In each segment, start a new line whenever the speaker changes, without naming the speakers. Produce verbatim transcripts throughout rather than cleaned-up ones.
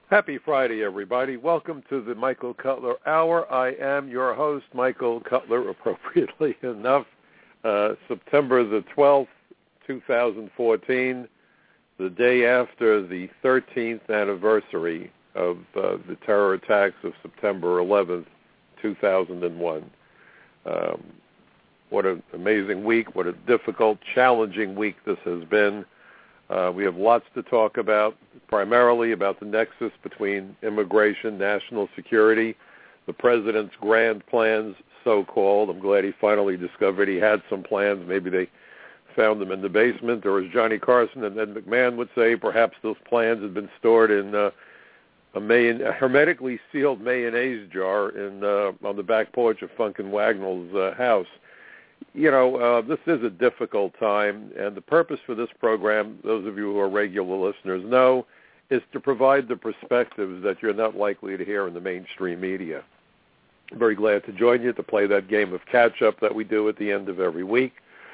Happy Friday, everybody. Welcome to the Michael Cutler Hour. I am your host, Michael Cutler, appropriately enough. Uh, September the twelfth, twenty fourteen, the day after the thirteenth anniversary of uh, the terror attacks of September eleventh, two thousand one. Um, what an amazing week, what a difficult, challenging week this has been. Uh, we have lots to talk about, primarily about the nexus between immigration, national security, the president's grand plans, so-called. I'm glad he finally discovered he had some plans. Maybe they found them in the basement, or as Johnny Carson and Ed McMahon would say, perhaps those plans had been stored in uh, a, mayon- a hermetically sealed mayonnaise jar in uh, on the back porch of Funkin' Wagnall's uh, house. You know, uh, this is a difficult time, and the purpose for this program, those of you who are regular listeners know, is to provide the perspectives that you're not likely to hear in the mainstream media. I'm very glad to join you to play that game of catch-up that we do at the end of every week.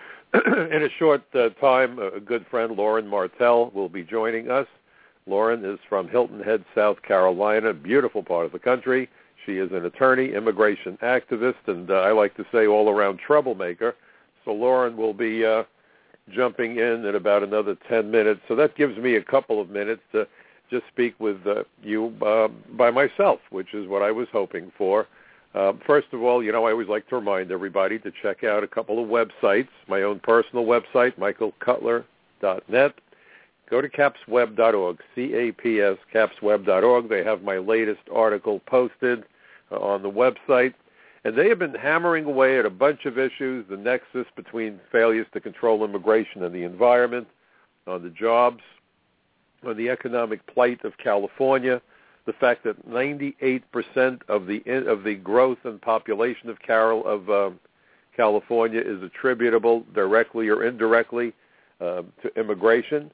In a short uh, time, a good friend, Lauren Martell, will be joining us. Lauren is from Hilton Head, South Carolina, a beautiful part of the country. She is an attorney, immigration activist, and uh, I like to say all-around troublemaker. So Lauren will be uh, jumping in in about another ten minutes. So that gives me a couple of minutes to just speak with uh, you uh, by myself, which is what I was hoping for. Uh, first of all, you know, I always like to remind everybody to check out a couple of websites. My own personal website, michael cutler dot net. Go to caps web dot org, C A P S, caps web dot org. They have my latest article posted uh, on the website. And they have been hammering away at a bunch of issues, the nexus between failures to control immigration and the environment, on the jobs, on the economic plight of California, the fact that ninety-eight percent of the of the growth and population of Carol of um, California is attributable directly or indirectly uh, to immigration.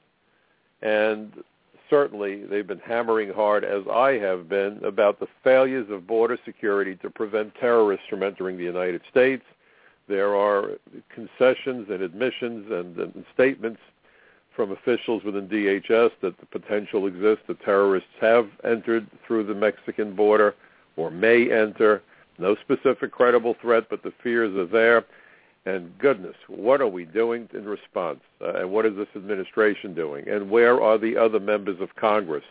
And certainly they've been hammering hard, as I have been, about the failures of border security to prevent terrorists from entering the United States. There are concessions and admissions and, and statements from officials within D H S that the potential exists that terrorists have entered through the Mexican border or may enter. No specific credible threat, but the fears are there. And goodness, what are we doing in response? Uh, and what is this administration doing? And where are the other members of Congress?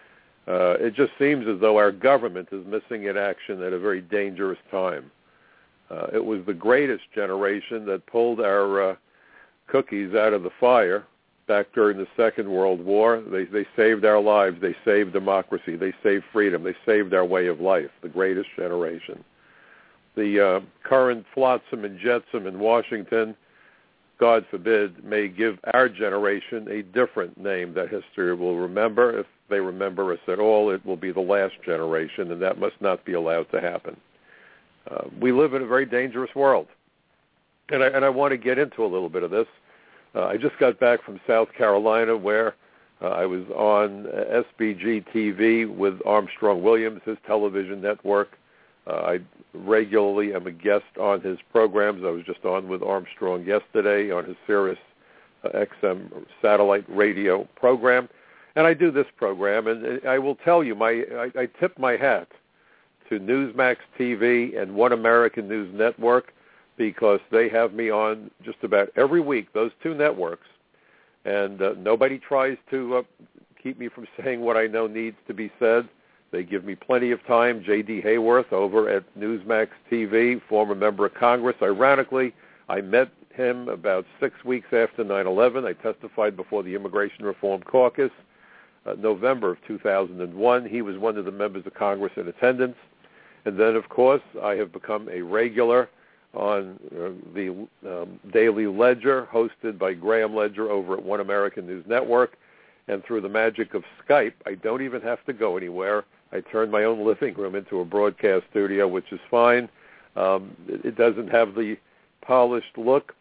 Uh, it just seems as though our government is missing in action at a very dangerous time. Uh, it was the greatest generation that pulled our uh, cookies out of the fire back during the Second World War. They, they saved our lives. They saved democracy. They saved freedom. They saved our way of life, the greatest generation. The uh, current flotsam and jetsam in Washington, God forbid, may give our generation a different name that history will remember. If they remember us at all, it will be the last generation, and that must not be allowed to happen. Uh, we live in a very dangerous world, and I, and I want to get into a little bit of this. Uh, I just got back from South Carolina, where uh, I was on S B G T V with Armstrong Williams, his television network. Uh, I regularly am a guest on his programs. I was just on with Armstrong yesterday on his Sirius uh, X M satellite radio program. And I do this program, and I will tell you, my I, I tip my hat to Newsmax T V and One American News Network, because they have me on just about every week, those two networks. And uh, nobody tries to uh, keep me from saying what I know needs to be said. They give me plenty of time. J D Hayworth over at Newsmax T V, former member of Congress. Ironically, I met him about six weeks after nine eleven. I testified before the Immigration Reform Caucus, uh, November of two thousand one. He was one of the members of Congress in attendance. And then, of course, I have become a regular on uh, the um, Daily Ledger, hosted by Graham Ledger over at One American News Network. And through the magic of Skype, I don't even have to go anywhere. I turned my own living room into a broadcast studio, which is fine. Um, it, it doesn't have the polished look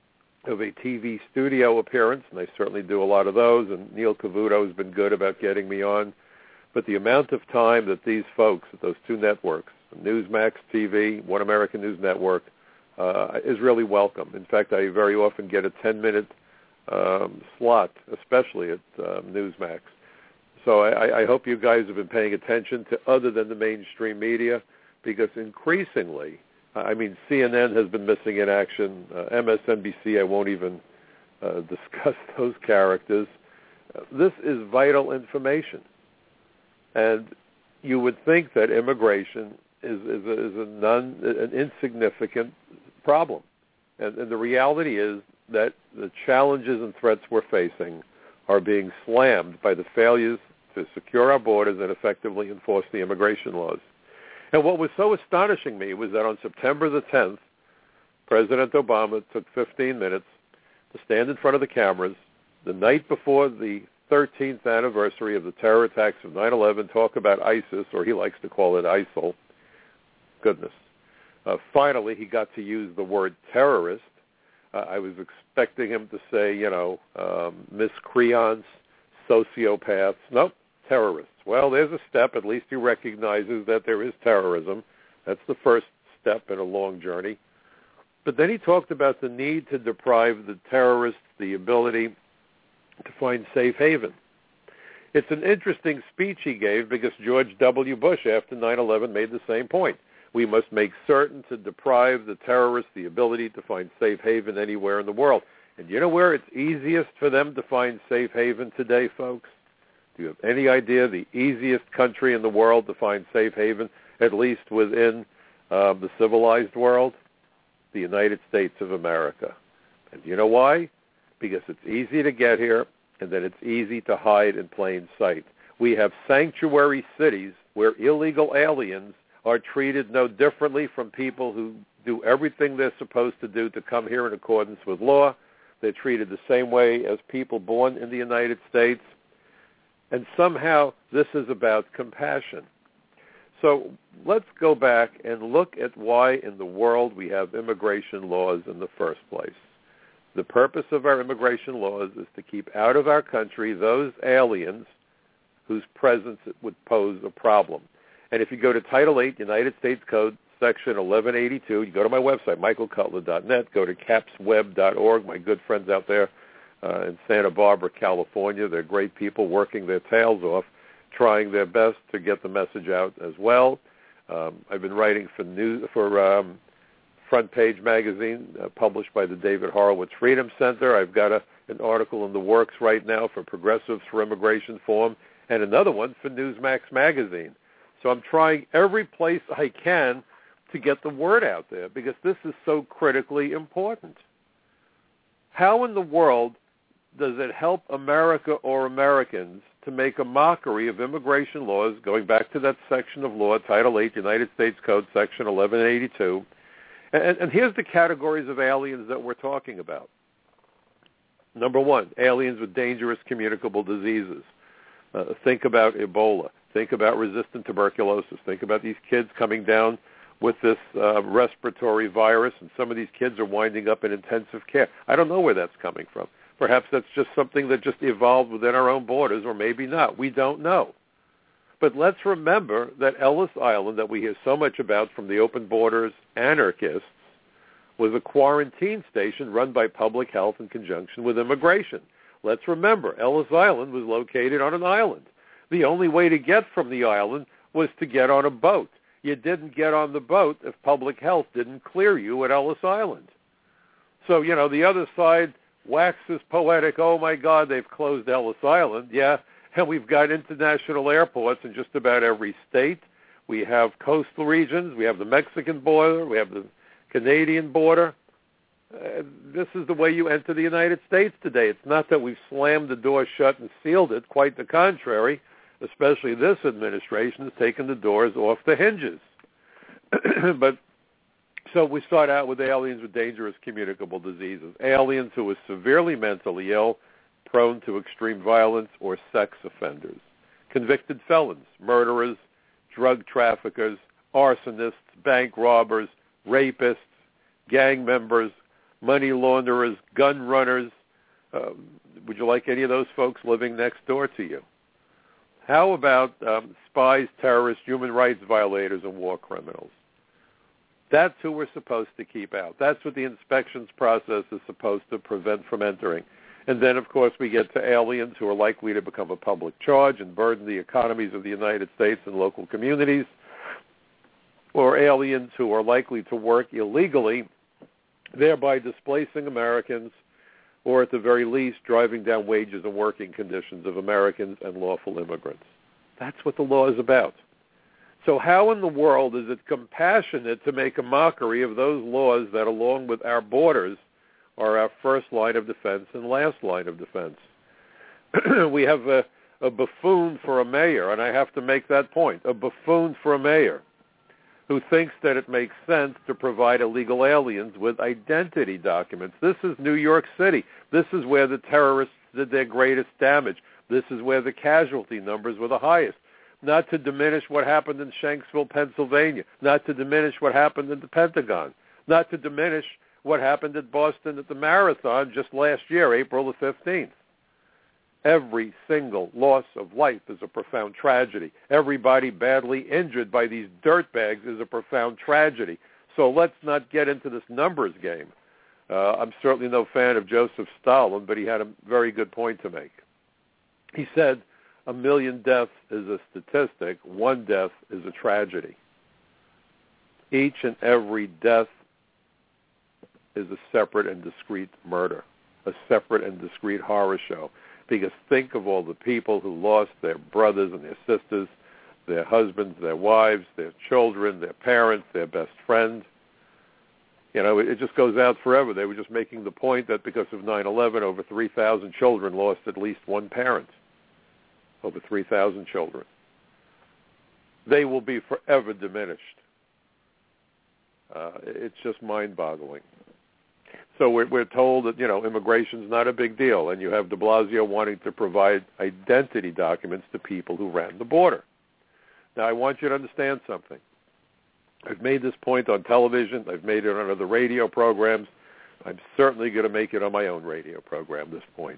of a T V studio appearance, and I certainly do a lot of those, and Neil Cavuto has been good about getting me on. But the amount of time that these folks at those two networks, Newsmax T V, One American News Network, uh, is really welcome. In fact, I very often get a ten-minute um, slot, especially at um, Newsmax. so I, I hope you guys have been paying attention to other than the mainstream media, because increasingly, I mean, C N N has been missing in action. Uh, M S N B C, I won't even uh, discuss those characters. Uh, this is vital information. And you would think that immigration is, is, a, is a non, an insignificant problem. And, and the reality is that the challenges and threats we're facing are being slammed by the failures to secure our borders and effectively enforce the immigration laws. And what was so astonishing me was that on September the tenth, President Obama took fifteen minutes to stand in front of the cameras the night before the thirteenth anniversary of the terror attacks of nine eleven, talk about ISIS, or he likes to call it ISIL. Goodness. Uh, finally, he got to use the word terrorist. Uh, I was expecting him to say, you know, um, miscreants, sociopaths. Nope, terrorists. Well, there's a step. At least he recognizes that there is terrorism. That's the first step in a long journey. But then he talked about the need to deprive the terrorists the ability to find safe haven. It's an interesting speech he gave because George W. Bush, after nine eleven, made the same point. We must make certain to deprive the terrorists the ability to find safe haven anywhere in the world. And you know where it's easiest for them to find safe haven today, folks? Do you have any idea the easiest country in the world to find safe haven, at least within uh, the civilized world? The United States of America. And you know why? Because it's easy to get here, and then it's easy to hide in plain sight. We have sanctuary cities where illegal aliens are treated no differently from people who do everything they're supposed to do to come here in accordance with law. They're treated the same way as people born in the United States. And somehow this is about compassion. So let's go back and look at why in the world we have immigration laws in the first place. The purpose of our immigration laws is to keep out of our country those aliens whose presence would pose a problem. And if you go to Title eight, United States Code, Section eleven eighty-two, you go to my website, michael cutler dot net, go to caps web dot org, my good friends out there uh, in Santa Barbara, California. They're great people working their tails off, trying their best to get the message out as well. Um, I've been writing for news, for um, Front Page magazine, uh, published by the David Horowitz Freedom Center. I've got a, an article in the works right now for Progressives for Immigration Forum, and another one for Newsmax magazine. So I'm trying every place I can to get the word out there because this is so critically important. How in the world does it help America or Americans to make a mockery of immigration laws, going back to that section of law, Title eight, United States Code, Section eleven eighty-two? And, and here's the categories of aliens that we're talking about. Number one, aliens with dangerous communicable diseases. Uh, think about Ebola. Think about resistant tuberculosis. Think about these kids coming down with this uh, respiratory virus, and some of these kids are winding up in intensive care. I don't know where that's coming from. Perhaps that's just something that just evolved within our own borders, or maybe not. We don't know. But let's remember that Ellis Island, that we hear so much about from the open borders anarchists, was a quarantine station run by public health in conjunction with immigration. Let's remember, Ellis Island was located on an island. The only way to get from the island was to get on a boat. You didn't get on the boat if public health didn't clear you at Ellis Island. So, you know, the other side waxes poetic, oh, my God, they've closed Ellis Island. Yeah, and we've got international airports in just about every state. We have coastal regions. We have the Mexican border. We have the Canadian border. Uh, this is the way you enter the United States today. It's not that we've slammed the door shut and sealed it. Quite the contrary. Especially this administration has taken the doors off the hinges. But so we start out with aliens with dangerous communicable diseases, aliens who are severely mentally ill, prone to extreme violence, or sex offenders, convicted felons, murderers, drug traffickers, arsonists, bank robbers, rapists, gang members, money launderers, gun runners. Uh, would you like any of those folks living next door to you? How about um, spies, terrorists, human rights violators, and war criminals? That's who we're supposed to keep out. That's what the inspections process is supposed to prevent from entering. And then, of course, we get to aliens who are likely to become a public charge and burden the economies of the United States and local communities, or aliens who are likely to work illegally, thereby displacing Americans, or at the very least, driving down wages and working conditions of Americans and lawful immigrants. That's what the law is about. So how in the world is it compassionate to make a mockery of those laws that, along with our borders, are our first line of defense and last line of defense? We have a, a buffoon for a mayor, and I have to make that point, a buffoon for a mayor who thinks that it makes sense to provide illegal aliens with identity documents. This is New York City. This is where the terrorists did their greatest damage. This is where the casualty numbers were the highest. Not to diminish what happened in Shanksville, Pennsylvania. Not to diminish what happened in the Pentagon. Not to diminish what happened at Boston at the Marathon just last year, April the fifteenth. Every single loss of life is a profound tragedy. Everybody badly injured by these dirtbags is a profound tragedy. So let's not get into this numbers game. Uh, I'm certainly no fan of Joseph Stalin, but he had a very good point to make. He said, a million deaths is a statistic. One death is a tragedy. Each and every death is a separate and discrete murder, a separate and discrete horror show. Because think of all the people who lost their brothers and their sisters, their husbands, their wives, their children, their parents, their best friend. You know, it just goes out forever. They were just making the point that because of nine eleven, over three thousand children lost at least one parent. Over three thousand children. They will be forever diminished. Uh, it's just mind-boggling. So we're, we're told that, you know, immigration's not a big deal, and you have de Blasio wanting to provide identity documents to people who ran the border. Now, I want you to understand something. I've made this point on television. I've made it on other radio programs. I'm certainly going to make it on my own radio program at this point.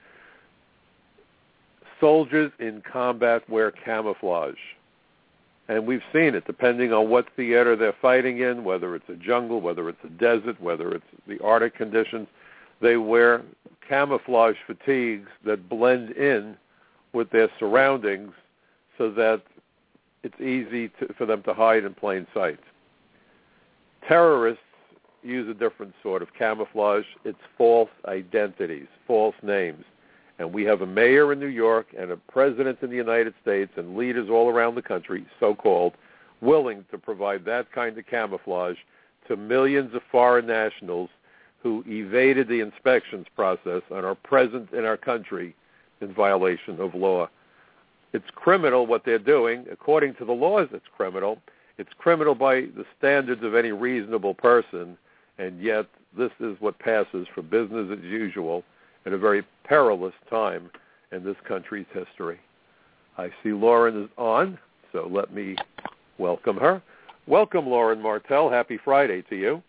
Soldiers in combat wear camouflage. And we've seen it, depending on what theater they're fighting in, whether it's a jungle, whether it's a desert, whether it's the Arctic conditions. They wear camouflage fatigues that blend in with their surroundings so that it's easy to, for them to hide in plain sight. Terrorists use a different sort of camouflage. It's false identities, false names. And we have a mayor in New York and a president in the United States and leaders all around the country, so-called, willing to provide that kind of camouflage to millions of foreign nationals who evaded the inspections process and are present in our country in violation of law. It's criminal what they're doing. According to the laws, it's criminal. It's criminal by the standards of any reasonable person, and yet this is what passes for business as usual at a very perilous time in this country's history. I see Lauren is on, so let me welcome her. Welcome, Lauren Martell. Happy Friday to you.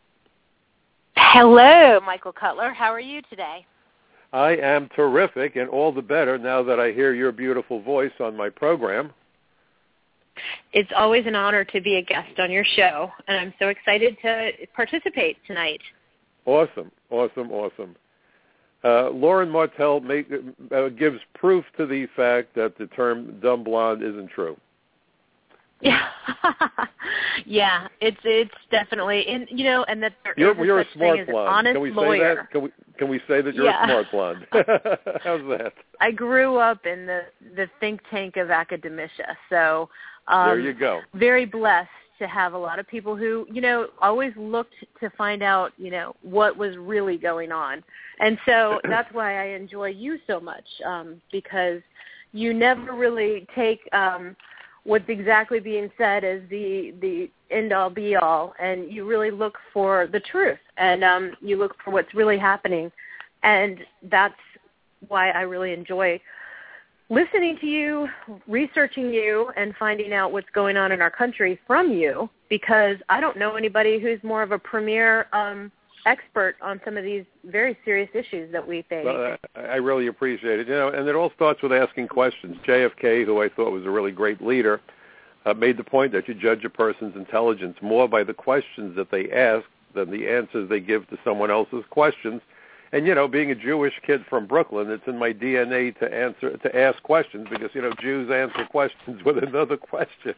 Hello, Michael Cutler. How are you today?
I am terrific, and all the better now that I hear your beautiful voice on my program.
It's always an honor to be a guest on your show, and I'm so excited to participate tonight.
Awesome, awesome, awesome. Uh, Lauren Martell make, uh, gives proof to the fact that the term dumb blonde isn't true.
Yeah, yeah, it's it's definitely, and you know, and that there
you're,
is
you're
such
a smart
thing as an
blonde.
honest
Can we say
lawyer.
that? Can we can we say that you're
yeah.
a smart blonde? How's that?
I grew up in the the think tank of academia, so um,
there you go.
Very blessed to have a lot of people who, you know, always looked to find out, you know, what was really going on, and so that's why I enjoy you so much, um, because you never really take um, what's exactly being said as the the end all be all, and you really look for the truth, and um, you look for what's really happening, and that's why I really enjoy listening to you, researching you, and finding out what's going on in our country from you, because I don't know anybody who's more of a premier um, expert on some of these very serious issues that we face.
Well, I, I really appreciate it. You know, and it all starts with asking questions. J F K, who I thought was a really great leader, uh, made the point that you judge a person's intelligence more by the questions that they ask than the answers they give to someone else's questions. And, you know, being a Jewish kid from Brooklyn, it's in my D N A to answer, to ask questions because, you know, Jews answer questions with another question.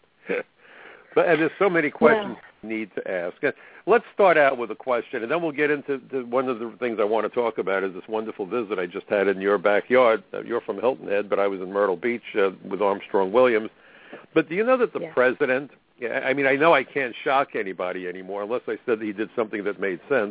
But, and there's so many questions yeah. you need to ask. Let's start out with a question, and then we'll get into to one of the things I want to talk about is this wonderful visit I just had in your backyard. Uh, you're from Hilton Head, but I was in Myrtle Beach uh, with Armstrong Williams. But do you know that the yeah. president, I mean, I know I can't shock anybody anymore unless I said that he did something that made sense.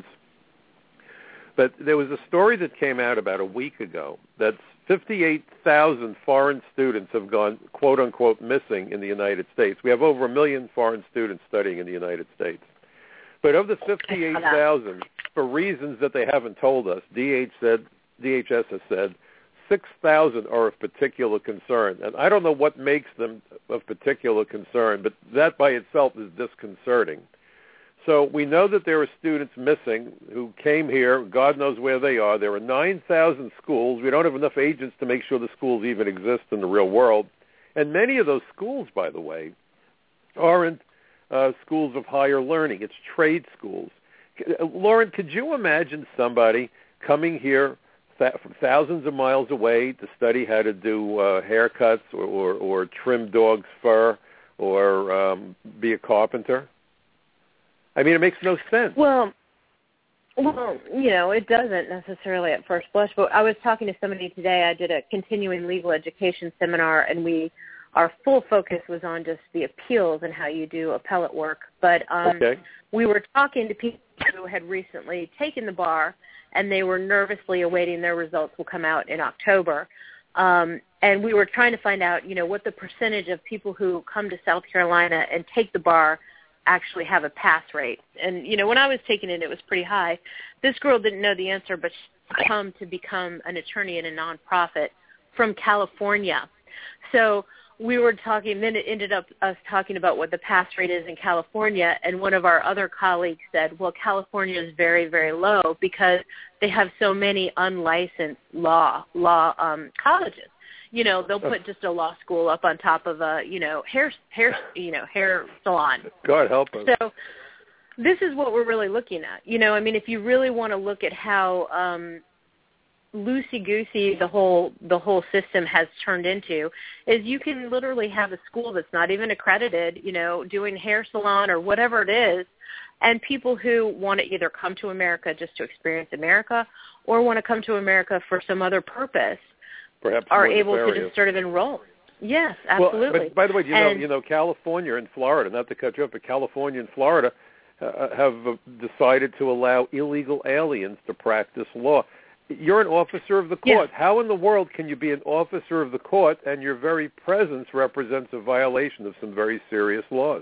But there was a story that came out about a week ago that fifty-eight thousand foreign students have gone, quote, unquote, missing in the United States. We have over a million foreign students studying in the United States. But of the fifty-eight thousand, for reasons that they haven't told us, D H said, D H S has said, six thousand are of particular concern. And I don't know what makes them of particular concern, but that by itself is disconcerting. So we know that there are students missing who came here. God knows where they are. There are nine thousand schools. We don't have enough agents to make sure the schools even exist in the real world. And many of those schools, by the way, aren't uh, schools of higher learning. It's trade schools. Lauren, could you imagine somebody coming here th- from thousands of miles away to study how to do uh, haircuts or, or, or trim dogs' fur or um, be a carpenter? I mean, it makes no sense.
Well, well, you know, it doesn't necessarily at first blush. But I was talking to somebody today. I did a continuing legal education seminar, and we, our full focus was on just the appeals and how you do appellate work. But um,
okay.
we were talking to people who had recently taken the bar, and they were nervously awaiting their results will come out in October. Um, and we were trying to find out, you know, what the percentage of people who come to South Carolina and take the bar actually have a pass rate. And, you know, when I was taking it, it was pretty high. This girl didn't know the answer, but she come to become an attorney in a nonprofit from California. So we were talking, then it ended up us talking about what the pass rate is in California, and one of our other colleagues said, well, California is very, very low because they have so many unlicensed law law um, colleges. You know, they'll put just a law school up on top of a, you know, hair, hair, you know, hair salon.
God help us.
So this is what we're really looking at. You know, I mean, if you really want to look at how um, loosey-goosey the whole the whole system has turned into, is you can literally have a school that's not even accredited, you know, doing hair salon or whatever it is, and people who want to either come to America just to experience America or want to come to America for some other purpose.
Perhaps
are able to just sort of enroll. Yes, absolutely.
Well, but by the way, you
and,
know, you know, California and Florida, not to cut you off, but California and Florida uh, have uh, decided to allow illegal aliens to practice law. You're an officer of the court.
Yeah.
How in the world can you be an officer of the court and your very presence represents a violation of some very serious laws?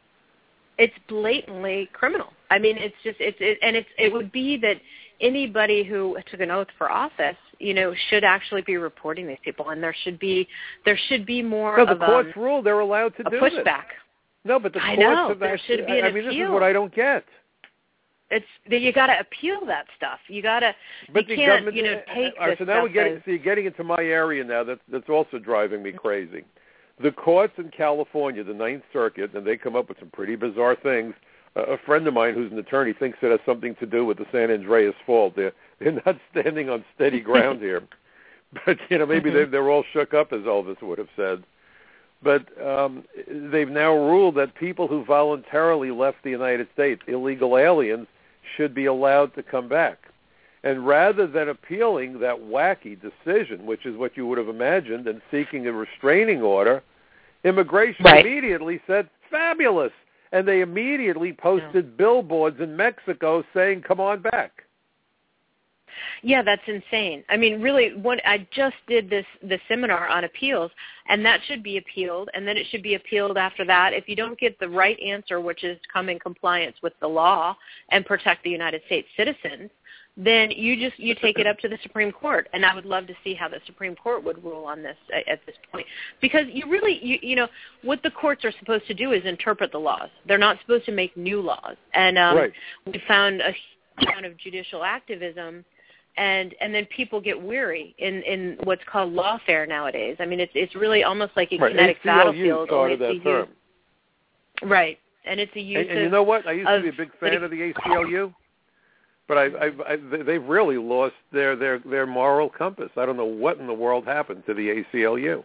It's blatantly criminal. I mean, it's just, it's, it, and it's, it would be that anybody who took an oath for office, you know, should actually be reporting these people, and there should be, there should be more
no, the
of
court's
um,
rule. They're allowed to
a
do
pushback.
This. No, but the
I
courts
know.
have
There
actually,
should be an
I mean,
appeal.
this is what I don't get.
It's you got to appeal that stuff. You got to.
But
you
the
can't,
government,
you know, take
all right,
this
so now
stuff
we're getting,
as,
so you're getting into my area now. That's that's also driving me crazy. The courts in California, the Ninth Circuit, and they come up with some pretty bizarre things. Uh, a friend of mine who's an attorney thinks it has something to do with the San Andreas Fault. They're they're not standing on steady ground here. But you know, maybe they they're all shook up, as Elvis would have said. But um, they've now ruled that people who voluntarily left the United States, illegal aliens, should be allowed to come back. And rather than appealing that wacky decision, which is what you would have imagined, and seeking a restraining order, immigration
right.
immediately said, fabulous. And they immediately posted yeah. billboards in Mexico saying, come on back.
Yeah, that's insane. I mean, really, what I just did this the seminar on appeals, and that should be appealed, and then it should be appealed after that. If you don't get the right answer, which is come in compliance with the law and protect the United States citizens, then you just you take it up to the Supreme Court, and I would love to see how the Supreme Court would rule on this at this point, because you really you, you know what the courts are supposed to do is interpret the laws. They're not supposed to make new laws, and um,
right.
we found a amount of judicial activism. And and then people get weary in, in what's called lawfare nowadays. I mean, it's it's really almost like a
right.
kinetic
A C L U
battlefield.
Started that
use,
term.
Right, and it's a use
and, and
of,
you know what? I used to
of,
be a big fan of the A C L U, but I, I, I, they've really lost their, their, their moral compass. I don't know what in the world happened to the A C L U.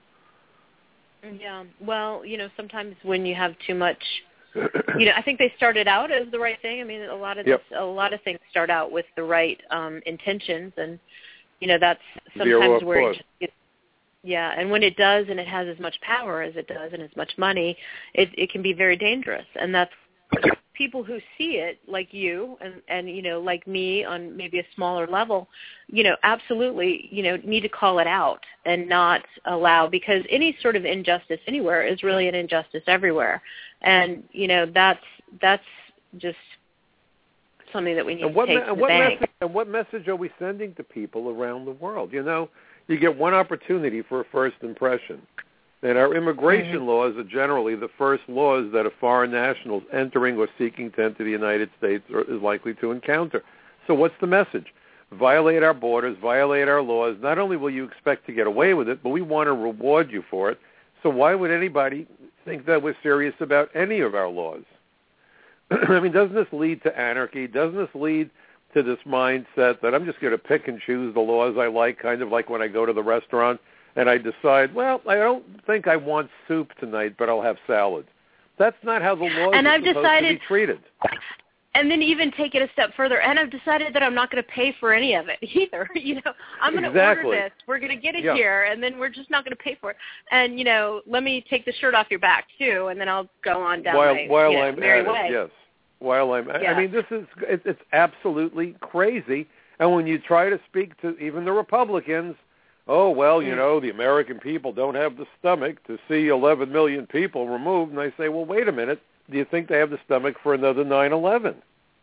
Yeah, well, you know, sometimes when you have too much, you know, I think they started out as the right thing. I mean, a lot of this, yep. a lot of things start out with the right um, intentions, and you know, that's sometimes where it just gets, yeah, and when it does, and it has as much power as it does, and as much money, it, it can be very dangerous, and that's people who see it, like you, and, and you know, like me, on maybe a smaller level, you know, absolutely, you know, need to call it out and not allow, because any sort of injustice anywhere is really an injustice everywhere, and you know, that's that's just something that we need
and what
to take
me-
to the
what
bank.
Message, and what message are we sending to people around the world? You know, you get one opportunity for a first impression. And our immigration mm-hmm. laws are generally the first laws that a foreign national entering or seeking to enter the United States are, is likely to encounter. So what's the message? Violate our borders, violate our laws. Not only will you expect to get away with it, but we want to reward you for it. So why would anybody think that we're serious about any of our laws? I mean, doesn't this lead to anarchy? Doesn't this lead to this mindset that I'm just going to pick and choose the laws I like, kind of like when I go to the restaurant and I decide, well, I don't think I want soup tonight, but I'll have salad. That's not how the laws
and
are
I've
supposed
decided,
to be treated.
And then even take it a step further, and I've decided that I'm not going to pay for any of it either. You know, I'm going to
exactly.
order this. We're going to get it
yeah.
here, and then we're just not going to pay for it. And you know, let me take the shirt off your back too, and then I'll go on down
while,
my
while
you know,
I'm
merry
at
way.
It, yes. While I'm,
yeah.
I mean, this is it, it's absolutely crazy. And when you try to speak to even the Republicans, oh, well, you mm. know, the American people don't have the stomach to see eleven million people removed. And I say, well, wait a minute. Do you think they have the stomach for another nine eleven?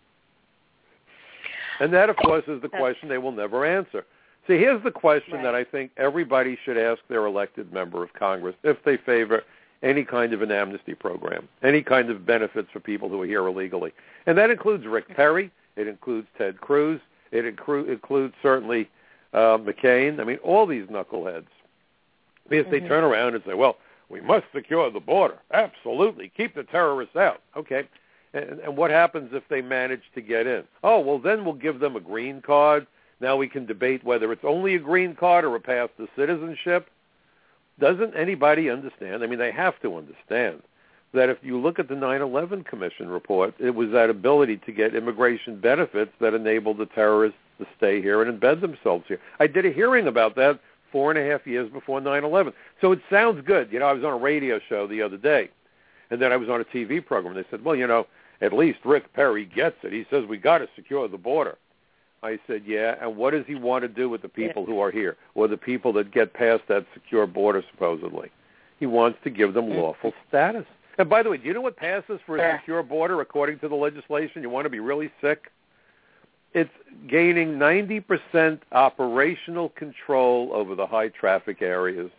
And that, of course, is the question they will never answer. See, here's the question
right.
that I think everybody should ask their elected member of Congress if they favor any kind of an amnesty program, any kind of benefits for people who are here illegally. And that includes Rick Perry. It includes Ted Cruz. It inclu- includes certainly uh, McCain. I mean, all these knuckleheads. Because mm-hmm. they turn around and say, well, we must secure the border. Absolutely. Keep the terrorists out. Okay. And, and what happens if they manage to get in? Oh, well, then we'll give them a green card. Now we can debate whether it's only a green card or a path to citizenship. Doesn't anybody understand? I mean, they have to understand that if you look at the nine eleven Commission report, it was that ability to get immigration benefits that enabled the terrorists to stay here and embed themselves here. I did a hearing about that four and a half years before nine eleven. So it sounds good. You know, I was on a radio show the other day, and then I was on a T V program. They said, well, you know, at least Rick Perry gets it. He says we got to secure the border. I said, yeah, and what does he want to do with the people who are here, or the people that get past that secure border, supposedly? He wants to give them lawful status. And by the way, do you know what passes for a secure border according to the legislation? You want to be really sick? It's gaining ninety percent operational control over the high-traffic areas.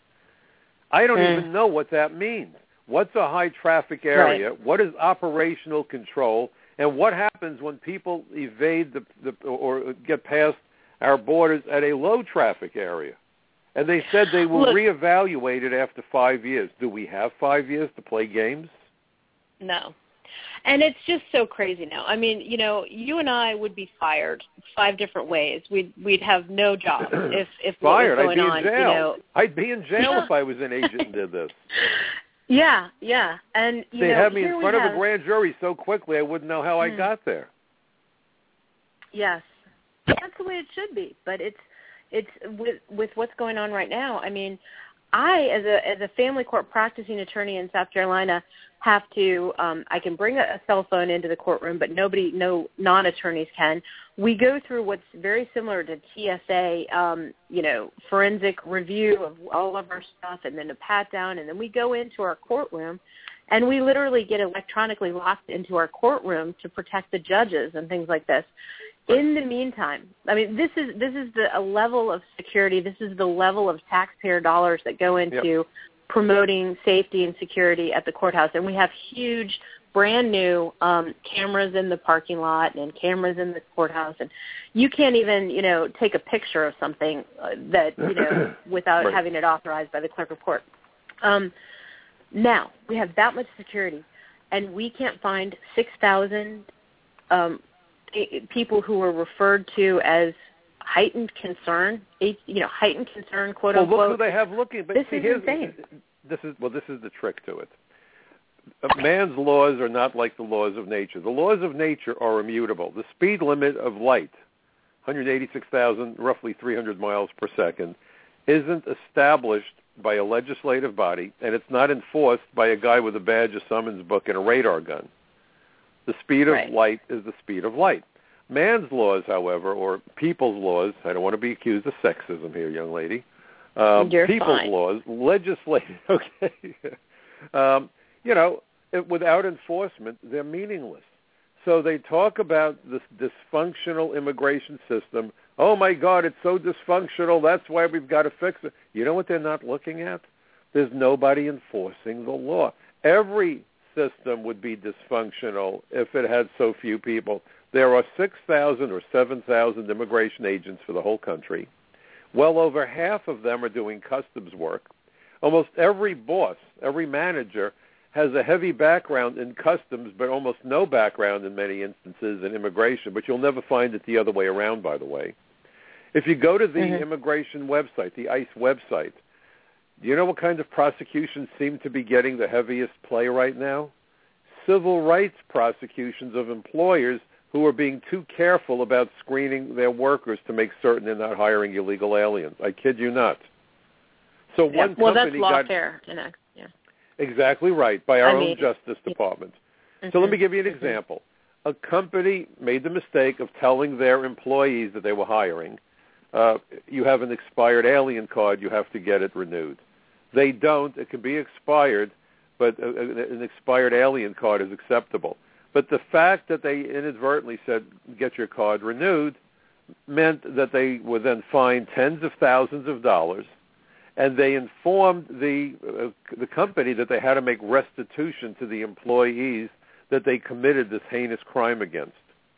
I don't mm. even know what that means. What's a high-traffic area? Right. What is operational control? And what happens when people evade the, the or get past our borders at a low-traffic area? And they said they will Look, reevaluate it after five years. Do we have five years to play games?
No. And it's just so crazy now. I mean, you know, you and I would be fired five different ways. We'd we'd have no job if if
fired.
what was going
I'd be
on.
in jail.
You know,
I'd be in jail if I was an agent and did this.
Yeah, yeah, and you
they
know,
had me in front of
have,
a grand jury so quickly I wouldn't know how hmm. I got there.
Yes, that's the way it should be. But it's it's with with what's going on right now. I mean, I as a as a family court practicing attorney in South Carolina have to. Um, I can bring a, a cell phone into the courtroom, but nobody, no non-attorneys can. We go through what's very similar to T S A, um, you know, forensic review of all of our stuff, and then a pat down, and then we go into our courtroom, and we literally get electronically locked into our courtroom to protect the judges and things like this. In the meantime, I mean, this is this is the a level of security. This is the level of taxpayer dollars that go into yep. promoting safety and security at the courthouse, and we have huge, brand new um, cameras in the parking lot and cameras in the courthouse, and you can't even, you know, take a picture of something uh, that, you know, without
right.
having it authorized by the clerk of court. Um, now, we have that much security, and we can't find six thousand um, people who are referred to as heightened concern, you know, heightened concern, quote
well,
unquote.
Well, look who they have looking. But
this
see,
is
here's,
insane.
This is well, this is the trick to it. Man's laws are not like the laws of nature. The laws of nature are immutable. The speed limit of light, one hundred eighty-six thousand, roughly three hundred miles per second, isn't established by a legislative body, and it's not enforced by a guy with a badge, a summons book, and a radar gun. The speed of
right.
light is the speed of light. Man's laws, however, or people's laws, I don't want to be accused of sexism here, young lady. Um,
You're
people's
fine.
laws, legislative, okay, um, you know, it, without enforcement, they're meaningless. So they talk about this dysfunctional immigration system. Oh, my God, it's so dysfunctional. That's why we've got to fix it. You know what they're not looking at? There's nobody enforcing the law. Every system would be dysfunctional if it had so few people. There are six thousand or seven thousand immigration agents for the whole country. Well over half of them are doing customs work. Almost every boss, every manager, has a heavy background in customs, but almost no background in many instances in immigration. But you'll never find it the other way around, by the way. If you go to the mm-hmm. immigration website, the ICE website, do you know what kind of prosecutions seem to be getting the heaviest play right now? Civil rights prosecutions of employers who are being too careful about screening their workers to make certain they're not hiring illegal aliens. I kid you not. So
yeah.
one
well,
company
that's
got
lawfare. Yeah.
Exactly right, by our
I
own
mean,
Justice Department.
Mm-hmm.
So let me give you an
mm-hmm.
example. A company made the mistake of telling their employees that they were hiring, uh, you have an expired alien card, you have to get it renewed. They don't. It can be expired, but a, a, an expired alien card is acceptable. But the fact that they inadvertently said, get your card renewed, meant that they were then fined tens of thousands of dollars, and they informed the uh, the company that they had to make restitution to the employees that they committed this heinous crime against.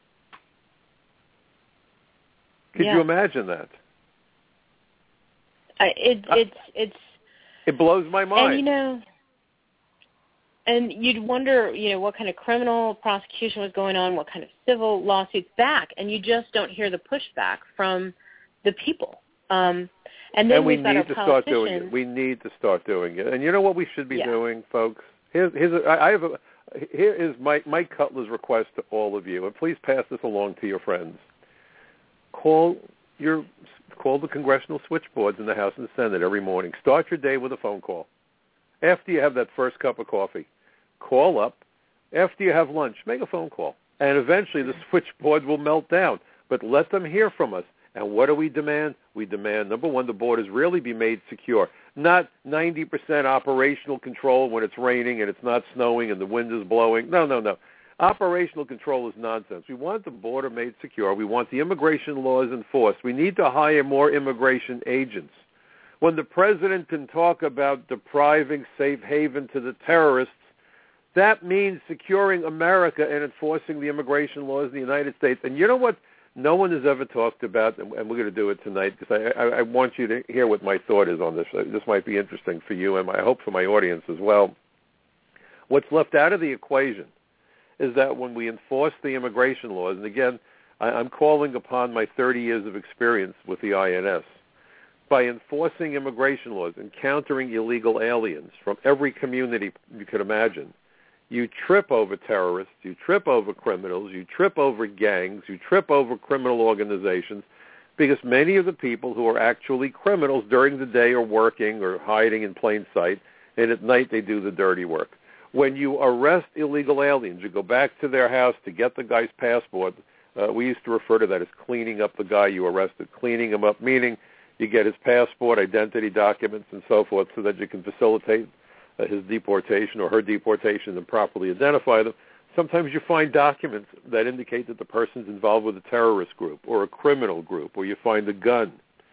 Could
yeah.
you imagine that?
I, it, it's it's
it blows my mind.
And you know, and you'd wonder, you know, what kind of criminal prosecution was going on, what kind of civil lawsuits back, and you just don't hear the pushback from the people. Um, and then
and we
we've got
need
our
to start doing it. We need to start doing it. And you know what we should be
yeah.
doing, folks? Here's, here's a, I have a, here is Mike, Mike Cutler's request to all of you, and please pass this along to your friends. Call your call the congressional switchboards in the House and the Senate every morning. Start your day with a phone call. After you have that first cup of coffee, call up. After you have lunch, make a phone call. And eventually the switchboard will melt down. But let them hear from us. And what do we demand? We demand, number one, the borders really be made secure. Not ninety percent operational control when it's raining and it's not snowing and the wind is blowing. No, no, no. Operational control is nonsense. We want the border made secure. We want the immigration laws enforced. We need to hire more immigration agents. When the president can talk about depriving safe haven to the terrorists, that means securing America and enforcing the immigration laws in the United States. And you know what no one has ever talked about, and we're going to do it tonight, because I, I, I want you to hear what my thought is on this. This might be interesting for you, and I hope for my audience as well. What's left out of the equation is that when we enforce the immigration laws, and again, I, I'm calling upon my thirty years of experience with the I N S, by enforcing immigration laws and countering illegal aliens from every community you could imagine, you trip over terrorists, you trip over criminals, you trip over gangs, you trip over criminal organizations, because many of the people who are actually criminals during the day are working or hiding in plain sight, and at night they do the dirty work. When you arrest illegal aliens, you go back to their house to get the guy's passport. Uh, we used to refer to that as cleaning up the guy you arrested, cleaning him up, meaning you get his passport, identity documents, and so forth so that you can facilitate uh, his deportation or her deportation and properly identify them. Sometimes you find documents that indicate that the person's involved with a terrorist group or a criminal group, or you find a gun.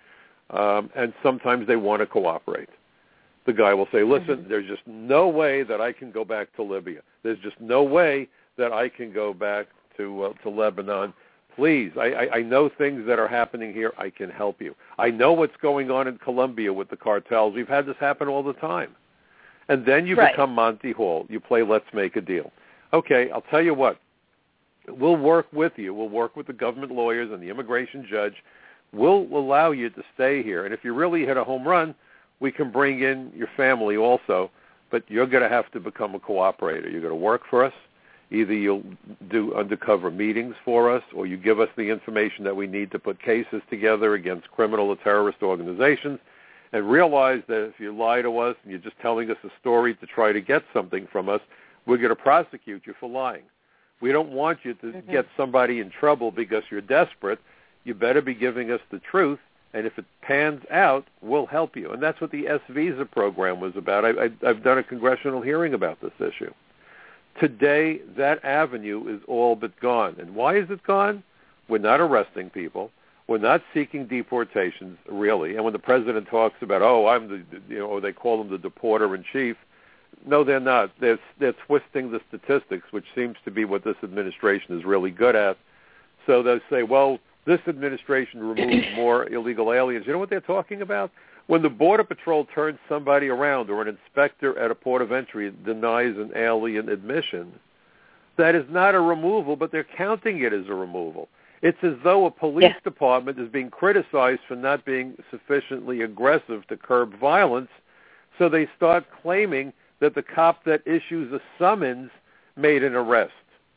Um, and sometimes they want to cooperate. The guy will say, listen, mm-hmm. there's just no way that I can go back to Libya. There's just no way that I can go back to uh, to Lebanon. Please, I, I, I know things that are happening here. I can help you. I know what's going on in Colombia with the cartels. We've had this happen all the time. And then you
right.
become Monty Hall. You play Let's Make a Deal. Okay, I'll tell you what. We'll work with you. We'll work with the government lawyers and the immigration judge. We'll allow you to stay here. And if you really hit a home run, we can bring in your family also. But you're going to have to become a cooperator. You're going to work for us. Either you'll do undercover meetings for us, or you give us the information that we need to put cases together against criminal or terrorist organizations, and realize that if you lie to us and you're just telling us a story to try to get something from us, we're going to prosecute you for lying. We don't want you to mm-hmm. get somebody in trouble because you're desperate. You better be giving us the truth, and if it pans out, we'll help you. And that's what the S-Visa program was about. I, I, I've done a congressional hearing about this issue. Today, that avenue is all but gone. And why is it gone? We're not arresting people. We're not seeking deportations, really. And when the president talks about, oh, I'm the, you know, or they call him the deporter-in-chief, no, they're not. They're, they're twisting the statistics, which seems to be what this administration is really good at. So they say, well, this administration removes more illegal aliens. You know what they're talking about? When the Border Patrol turns somebody around or an inspector at a port of entry denies an alien admission, that is not a removal, but they're counting it as a removal. It's as though a police yeah. department is being criticized for not being sufficiently aggressive to curb violence, so they start claiming that the cop that issues a summons made an arrest.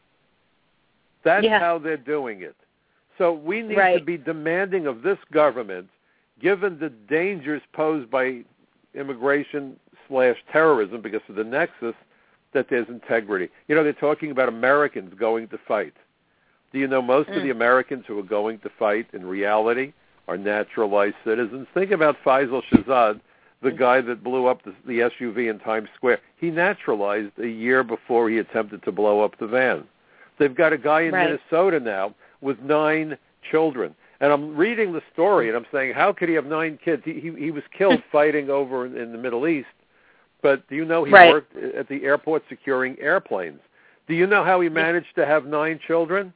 That's yeah. how they're doing it. So we need
right.
to be demanding of this government, given the dangers posed by immigration slash terrorism because of the nexus, that there's integrity. You know, they're talking about Americans going to fight. Do you know most mm. of the Americans who are going to fight in reality are naturalized citizens? Think about Faisal Shahzad, the guy that blew up the, the S U V in Times Square. He naturalized a year before he attempted to blow up the van. They've got a guy in
right.
Minnesota now with nine children. And I'm reading the story, and I'm saying, how could he have nine kids? He he, he was killed fighting over in, in the Middle East. But do you know he
right.
worked at the airport securing airplanes? Do you know how he managed to have nine children?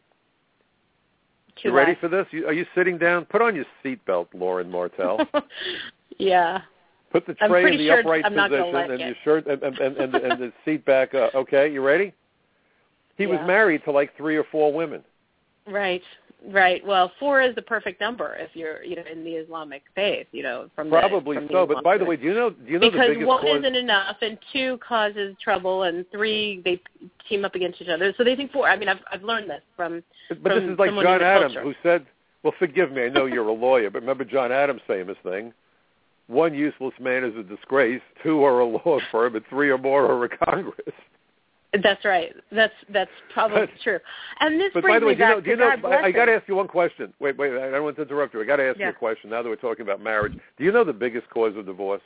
Too
you ready
high.
for this? You, are you sitting down? Put on your seatbelt, Lauren Martell.
yeah.
Put the tray in the
sure
upright position
like
and
it.
your shirt and, and, and, and, and the seat back up. Okay, you ready? He
yeah.
was married to like three or four women.
Right. Right. Well, four is the perfect number if you're, you know, in the Islamic faith, you know, from
probably
the, from
so.
the
but by the way, do you know? Do you know
because
the biggest
one
cause?
isn't enough, and two causes trouble, and three they team up against each other. So they think four. I mean, I've I've learned this from.
But
from
this is like
someone
John
in the
Adams,
culture.
who said, "Well, forgive me, I know you're a lawyer, but remember John Adams' famous thing: one useless man is a disgrace, two are a law firm, and three or more are a Congress."
That's right. That's that's probably
but,
true. And this
but
brings
by the way,
me back
do you know,
to
do you
God
know I, I
bless
got to
him.
ask you one question. Wait, wait, I don't want to interrupt you. I got to ask
yeah.
you a question now that we're talking about marriage. Do you know the biggest cause of divorce?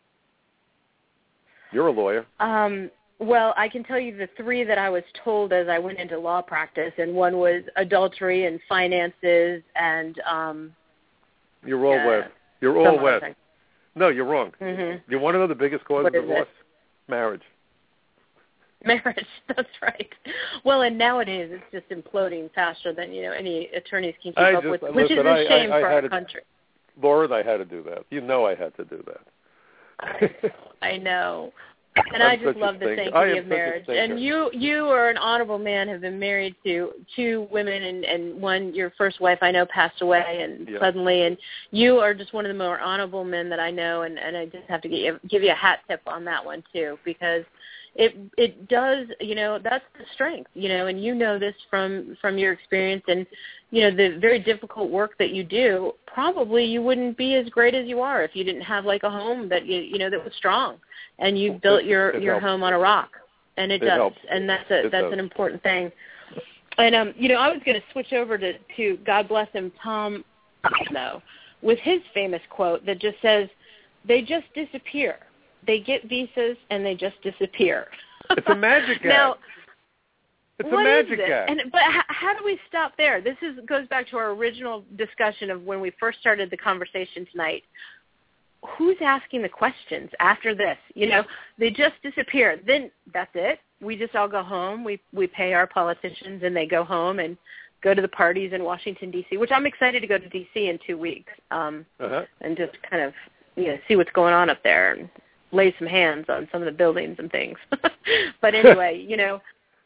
You're a lawyer.
Um, well, I can tell you the three that I was told as I went into law practice, and one was adultery and finances and um,
You're all
uh,
west. You're all
some
west.
other thing.
No, you're wrong.
Mm-hmm.
You want to know the biggest cause
What
of
is
divorce?
it?
Marriage.
Marriage, that's right. Well, and nowadays it's just imploding faster than, you know, any attorneys can keep
I
up
just,
with,
listen,
which is a
I,
shame
I, I
for
had
our
to,
country.
Lauren, I had to do that. You know I had to do that.
I know. And
I'm
I just love the sanctity of marriage. And you you are an honorable man, have been married to two women, and, and one, your first wife, I know, passed away and
yeah.
suddenly. And you are just one of the more honorable men that I know, and, and I just have to give you, give you a hat tip on that one, too, because it it does, you know, that's the strength, you know, and you know this from, from your experience and, you know, the very difficult work that you do. Probably you wouldn't be as great as you are if you didn't have, like, a home that, you you know, that was strong. And you built your,
it
your
helps.
home on a rock, and it,
it
does,
helps.
and that's a
it
that's
does.
an important thing. And um, you know, I was going to switch over to, to God bless him, Tom, though, with his famous quote that just says, "They just disappear. They get visas and they just disappear."
It's a magic act.
Now,
it's
what
a magic
is it?
act.
And but how, how do we stop there? This is goes back to our original discussion of when we first started the conversation tonight. Who's asking the questions after this? You know, they just disappear. Then that's it. We just all go home. We we pay our politicians, and they go home and go to the parties in Washington, D C, which I'm excited to go to D C in two weeks um,
uh-huh.
and just kind of, you know, see what's going on up there and lay some hands on some of the buildings and things. But anyway, you know,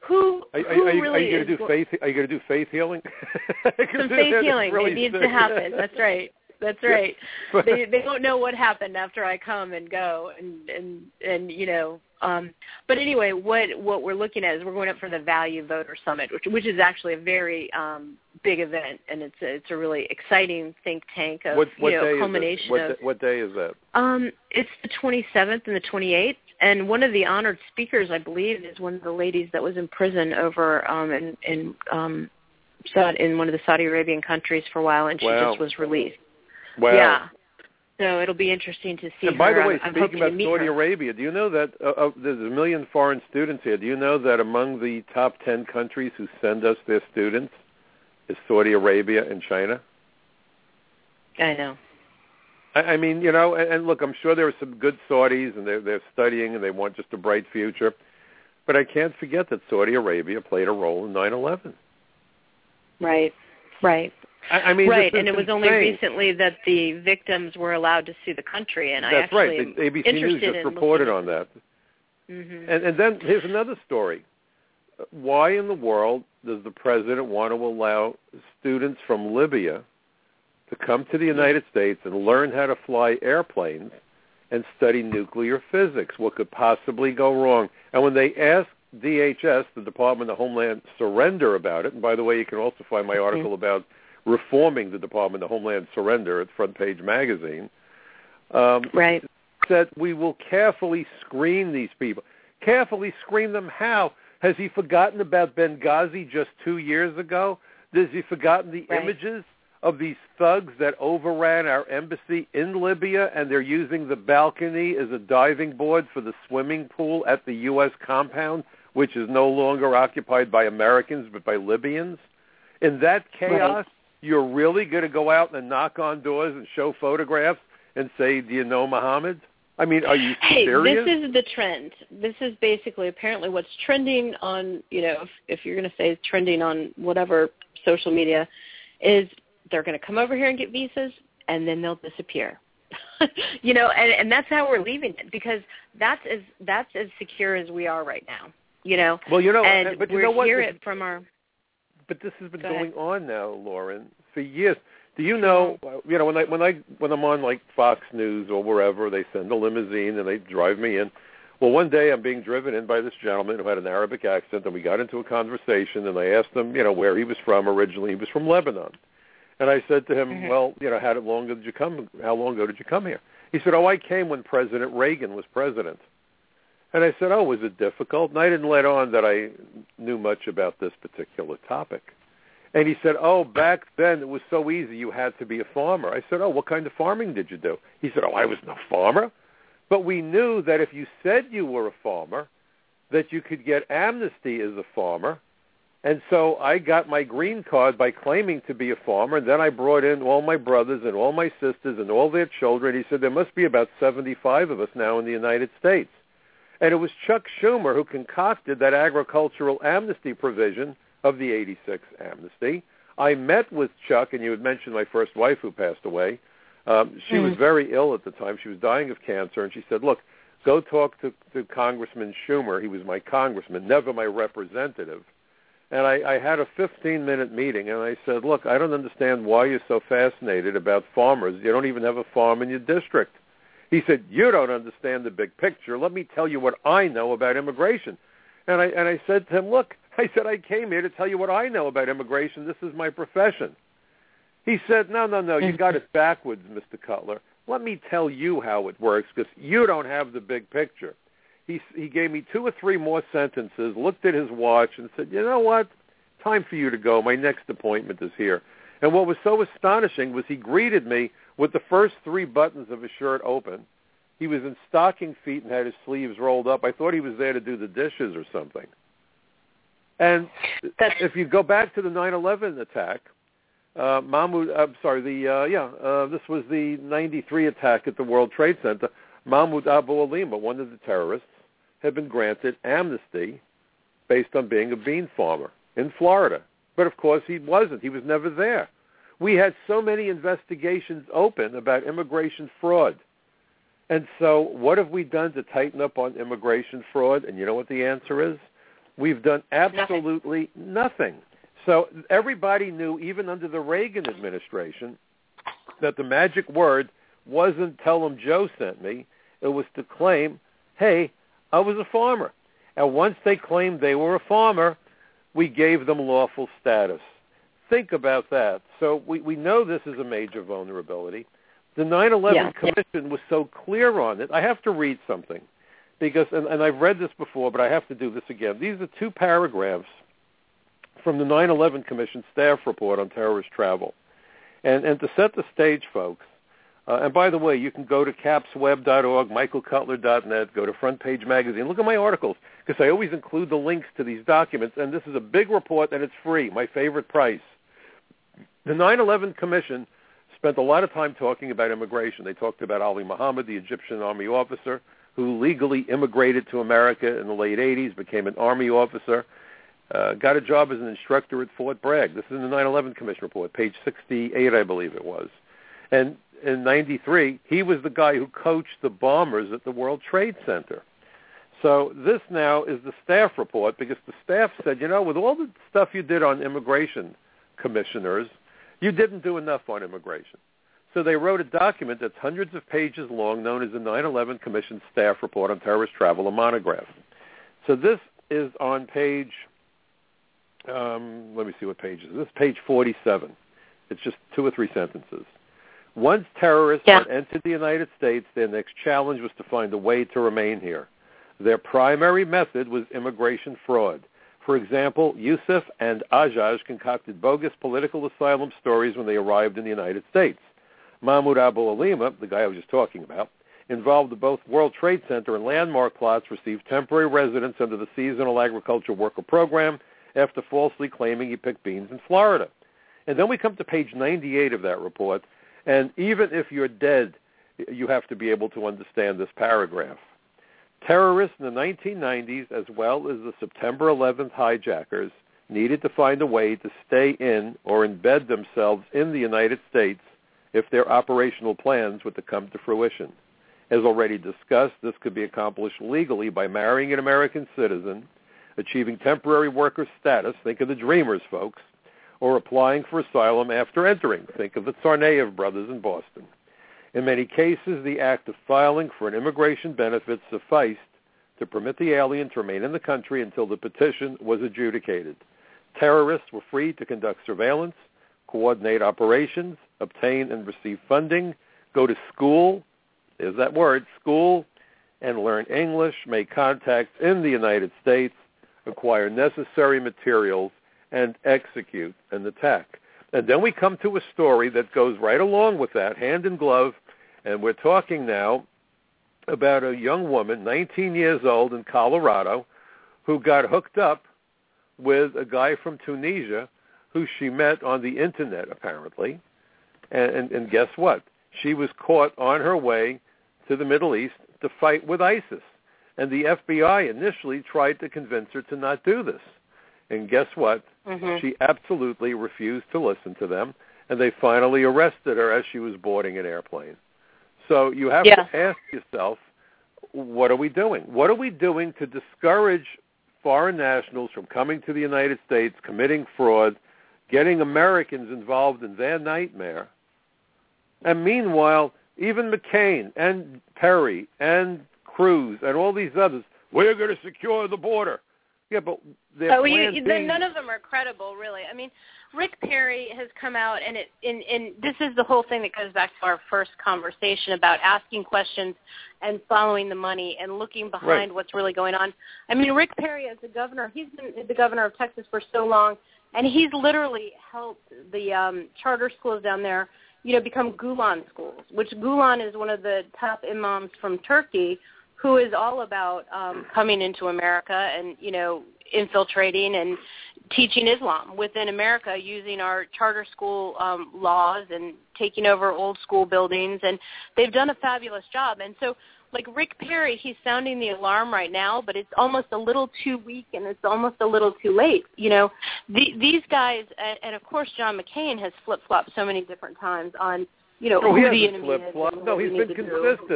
who,
are,
who
are you,
really
are you going to do
go-
faith? Are you going to do faith healing?
Some faith healing.
Really
it needs
sick.
to happen. That's right. That's right. they they don't know what happened after I come and go, and and and you know. Um, but anyway, what what we're looking at is we're going up for the Value Voter Summit, which which is actually a very um, big event, and it's a, it's a really exciting think tank of
what, what
you know
day
culmination
is what,
of.
day, what day is that?
Um, it's the twenty-seventh and the twenty-eighth, and one of the honored speakers, I believe, is one of the ladies that was in prison over um, in in um, Saudi, in one of the Saudi Arabian countries for a while, and she
Wow.
just was released.
Wow.
Yeah. So it'll be interesting to see
and by
her.
the way,
I'm,
speaking
I'm
about Saudi
her.
Arabia, do you know that uh, uh, there's a million foreign students here? Do you know that among the top ten countries who send us their students is Saudi Arabia and China?
I know.
I, I mean, you know, and, and look, I'm sure there are some good Saudis, and they're, they're studying, and they want just a bright future. But I can't forget that Saudi Arabia played a role in nine eleven.
Right, right.
I, I mean,
right,
this
and it was
insane.
only recently that the victims were allowed to sue the country, and
That's
I actually
right.
am
The A B C News
interested
just
in
reported
looking
on that.
Mm-hmm.
And, and then here's another story. Why in the world does the president want to allow students from Libya to come to the United States and learn how to fly airplanes and study nuclear physics? What could possibly go wrong? And when they asked D H S, the Department of Homeland Surrender, about it, and by the way, you can also find my article mm-hmm. about reforming the Department of Homeland Surrender at Front Page Magazine, um,
right.
said we will carefully screen these people. Carefully screen them how? Has he forgotten about Benghazi just two years ago? Has he forgotten the
right.
images of these thugs that overran our embassy in Libya, and they're using the balcony as a diving board for the swimming pool at the U S compound, which is no longer occupied by Americans but by Libyans? In that chaos,
right.
you're really going to go out and knock on doors and show photographs and say, do you know Muhammad? I mean, are you
hey,
serious?
This is the trend. This is basically apparently what's trending on, you know, if, if you're going to say trending on whatever social media, is they're going to come over here and get visas, and then they'll disappear. you know, and, and that's how we're leaving it, because that's as, that's as secure as we are right now, you know.
Well, you know,
and
but you
we
know what?
hear it from our...
But this has been
Go
going
ahead.
on now, Lauren, for years. Do you know? You know, when I when I when I'm on like Fox News or wherever, they send a limousine and they drive me in. Well, one day I'm being driven in by this gentleman who had an Arabic accent, and we got into a conversation, and I asked him, you know, where he was from originally. He was from Lebanon, and I said to him,
Mm-hmm.
well, you know, how long did you come? How long ago did you come here? He said, oh, I came when President Reagan was president. And I said, oh, was it difficult? And I didn't let on that I knew much about this particular topic. And he said, oh, back then it was so easy, you had to be a farmer. I said, oh, what kind of farming did you do? He said, oh, I was no farmer. But we knew that if you said you were a farmer, that you could get amnesty as a farmer. And so I got my green card by claiming to be a farmer, and then I brought in all my brothers and all my sisters and all their children. He said, there must be about seventy-five of us now in the United States. And it was Chuck Schumer who concocted that agricultural amnesty provision of the eighty-six amnesty. I met with Chuck, and you had mentioned my first wife who passed away. Um, she mm. was very ill at the time. She was dying of cancer, and she said, look, go talk to, to Congressman Schumer. He was my congressman, never my representative. And I, I had a fifteen-minute meeting, and I said, look, I don't understand why you're so fascinated about farmers. You don't even have a farm in your district. He said, you don't understand the big picture. Let me tell you what I know about immigration. And I and I said to him, look, I said, I came here to tell you what I know about immigration. This is my profession. He said, no, no, no, you got it backwards, Mister Cutler. Let me tell you how it works, because you don't have the big picture. He he gave me two or three more sentences, looked at his watch, and said, you know what? Time for you to go. My next appointment is here. And what was so astonishing was he greeted me with the first three buttons of his shirt open. He was in stocking feet and had his sleeves rolled up. I thought he was there to do the dishes or something. And That's... if you go back to the nine eleven attack, uh, Mahmoud, I'm sorry, the uh, yeah, uh, this was the ninety-three attack at the World Trade Center. Mahmoud Abu Alima, one of the terrorists, had been granted amnesty based on being a bean farmer in Florida. But of course he wasn't. He was never there. We had so many investigations open about immigration fraud. And so what have we done to tighten up on immigration fraud? And you know what the answer is? We've done absolutely nothing. nothing. So everybody knew, even under the Reagan administration, that the magic word wasn't tell them Joe sent me. It was to claim, hey, I was a farmer. And once they claimed they were a farmer, we gave them lawful status. Think about that. So we, we know this is a major vulnerability. The nine eleven yeah. Commission was so clear on it. I have to read something, because, and, and I've read this before, but I have to do this again. These are two paragraphs from the nine eleven Commission staff report on terrorist travel. And, and to set the stage, folks, uh, and by the way, you can go to caps web dot org, michael cutler dot net, go to Front Page Magazine, look at my articles, because I always include the links to these documents, and this is a big report, and it's free, my favorite price. The nine eleven Commission spent a lot of time talking about immigration. They talked about Ali Muhammad, the Egyptian army officer, who legally immigrated to America in the late eighties, became an army officer, uh, got a job as an instructor at Fort Bragg. This is in the nine eleven Commission report, page sixty-eight, I believe it was. And in ninety-three, he was the guy who coached the bombers at the World Trade Center. So this now is the staff report, because the staff said, you know, with all the stuff you did on immigration commissioners, you didn't do enough on immigration. So they wrote a document that's hundreds of pages long, known as the nine eleven Commission Staff Report on Terrorist Travel, a monograph. So this is on page, um, let me see what page it is. This is page forty-seven. It's just two or three sentences. Once terrorists yeah. had entered the United States, their next challenge was to find a way to remain here. Their primary method was immigration fraud. For example, Yusuf and Ajaj concocted bogus political asylum stories when they arrived in the United States. Mahmoud Abu Alima, the guy I was just talking about, involved in both World Trade Center and landmark plots, received temporary residence under the Seasonal Agriculture Worker Program after falsely claiming he picked beans in Florida. And then we come to page ninety-eight of that report, and even if you're dead, you have to be able to understand this paragraph. Terrorists in the nineteen nineties, as well as the September eleventh hijackers, needed to find a way to stay in or embed themselves in the United States if their operational plans were to come to fruition. As already discussed, this could be accomplished legally by marrying an American citizen, achieving temporary worker status, think of the Dreamers, folks, or applying for asylum after entering, think of the Tsarnaev brothers in Boston. In many cases, the act of filing for an immigration benefit sufficed to permit the alien to remain in the country until the petition was adjudicated. Terrorists were free to conduct surveillance, coordinate operations, obtain and receive funding, go to school, there's that word, school, and learn English, make contacts in the United States, acquire necessary materials, and execute an attack. And then we come to a story that goes right along with that, hand in glove, and we're talking now about a young woman, nineteen years old, in Colorado, who got hooked up with a guy from Tunisia who she met on the Internet, apparently. And, and, and guess what? She was caught on her way to the Middle East to fight with ISIS. And the F B I initially tried to convince her to not do this. And guess what? Mm-hmm. She absolutely refused to listen to them, and they finally arrested her as she was boarding an airplane. So you have yeah. to ask yourself, what are we doing? What are we doing to discourage foreign nationals from coming to the United States, committing fraud, getting Americans involved in their nightmare? And meanwhile, even McCain and Perry and Cruz and all these others, we're going to secure the border. Yeah, but
oh, you, you, none of them are credible, really. I mean, Rick Perry has come out, and it, in, in, this is the whole thing that goes back to our first conversation about asking questions and following the money and looking behind right. what's really going on. I mean, Rick Perry, as the governor, he's been the governor of Texas for so long, and he's literally helped the um, charter schools down there, you know, become Gulen schools, which Gulen is one of the top imams from Turkey, who is all about um, coming into America and, you know, infiltrating and teaching Islam within America using our charter school um, laws and taking over old school buildings. And they've done a fabulous job. And so, like Rick Perry, he's sounding the alarm right now, but it's almost a little too weak and it's almost a little too late. You know, the, these guys, and, and of course John McCain has flip-flopped so many different times on, you know,
no,
who
he
the enemy is.
No, he's been consistent.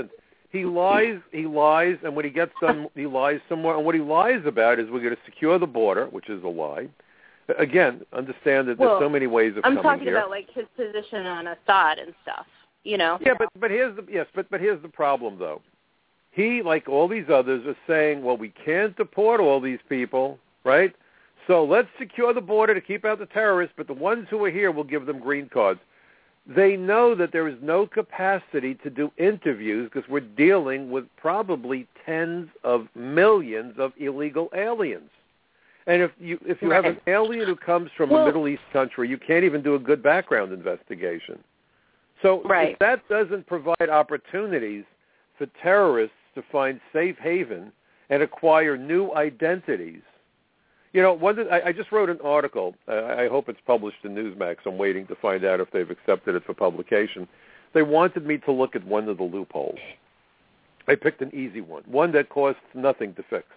he lies, he lies, and when he gets done, he lies somewhere. And what he lies about is we're going to secure the border, which is a lie. Again, understand that
well,
there's so many ways of
I'm
coming
talking
here.
about like his position on Assad and stuff, you know.
Yeah, but but here's the yes, but but here's the problem though. He, like all these others, are saying, well, we can't deport all these people, right? So let's secure the border to keep out the terrorists, but the ones who are here, we'll give them green cards. They know that there is no capacity to do interviews because we're dealing with probably tens of millions of illegal aliens. And if you if you
right.
have an alien who comes from
well,
a Middle East country, you can't even do a good background investigation. So
right.
if that doesn't provide opportunities for terrorists to find safe haven and acquire new identities. You know, one I, I just wrote an article. Uh, I hope it's published in Newsmax. I'm waiting to find out if they've accepted it for publication. They wanted me to look at one of the loopholes. I picked an easy one, one that costs nothing to fix.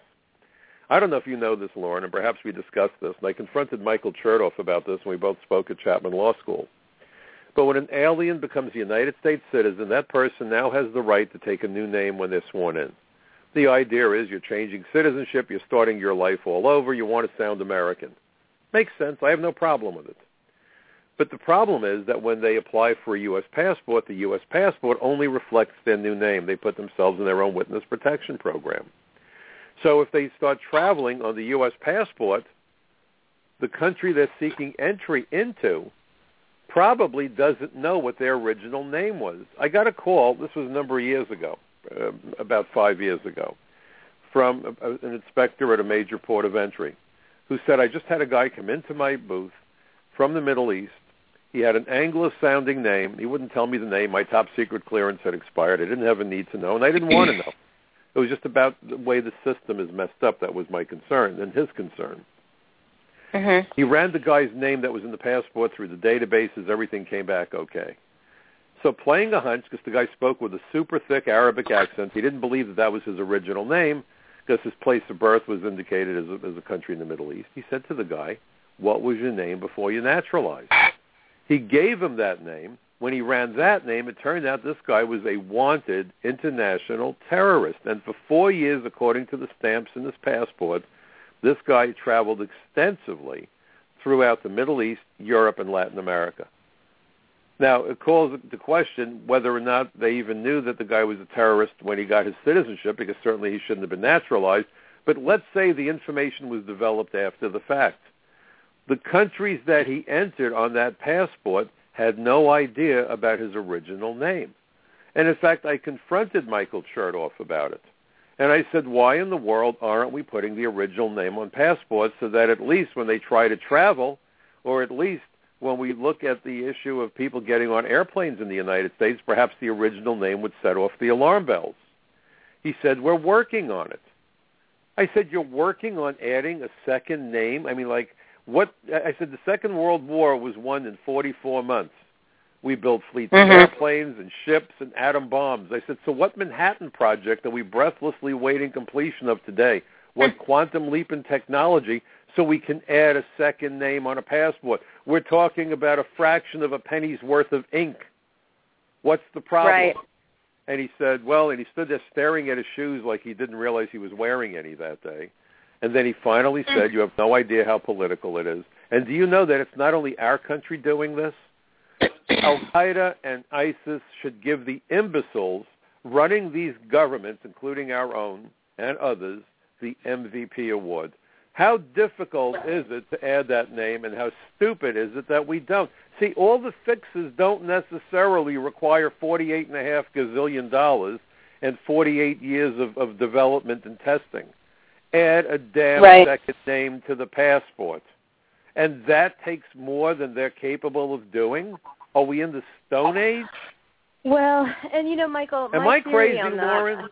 I don't know if you know this, Lauren, and perhaps we discussed this, and I confronted Michael Chertoff about this, and we both spoke at Chapman Law School. But when an alien becomes a United States citizen, that person now has the right to take a new name when they're sworn in. The idea is you're changing citizenship, you're starting your life all over, you want to sound American. Makes sense. I have no problem with it. But the problem is that when they apply for a U S passport, the U S passport only reflects their new name. They put themselves in their own witness protection program. So if they start traveling on the U S passport, the country they're seeking entry into probably doesn't know what their original name was. I got a call, this was a number of years ago, uh, about five years ago, from a, an inspector at a major port of entry who said, I just had a guy come into my booth from the Middle East. He had an Anglo-sounding name. He wouldn't tell me the name. My top secret clearance had expired. I didn't have a need to know, and I didn't want to know. It was just about the way the system is messed up. That was my concern and his concern.
Mm-hmm.
He ran the guy's name that was in the passport through the databases. Everything came back okay. So playing a hunch, because the guy spoke with a super thick Arabic accent, he didn't believe that that was his original name because his place of birth was indicated as a, as a country in the Middle East. He said to the guy, what was your name before you naturalized? He gave him that name. When he ran that name, it turned out this guy was a wanted international terrorist. And for four years, according to the stamps in his passport, this guy traveled extensively throughout the Middle East, Europe, and Latin America. Now, it calls into question whether or not they even knew that the guy was a terrorist when he got his citizenship, because certainly he shouldn't have been naturalized. But let's say the information was developed after the fact. The countries that he entered on that passport had no idea about his original name. And in fact, I confronted Michael Chertoff about it. And I said, why in the world aren't we putting the original name on passports so that at least when they try to travel, or at least when we look at the issue of people getting on airplanes in the United States, perhaps the original name would set off the alarm bells. He said, we're working on it. I said, you're working on adding a second name? I mean, like, what? I said, the Second World War was won in forty-four months. We built fleets
mm-hmm.
of airplanes and ships and atom bombs. I said, so what Manhattan Project are we breathlessly waiting completion of today? What quantum leap in technology so we can add a second name on a passport? We're talking about a fraction of a penny's worth of ink. What's the problem?
Right.
And he said, well, and he stood there staring at his shoes like he didn't realize he was wearing any that day. And then he finally said, you have no idea how political it is. And do you know that it's not only our country doing this? Al-Qaeda and ISIS should give the imbeciles running these governments, including our own and others, the M V P award. How difficult is it to add that name, and how stupid is it that we don't? See, all the fixes don't necessarily require forty-eight and a half gazillion dollars and forty-eight years of, of development and testing. Add a damn
right.
second name to the passport. And that takes more than they're capable of doing? Are we in the Stone Age?
Well, and you know, Michael,
Am
my
I
theory
crazy,
on that,
Lauren?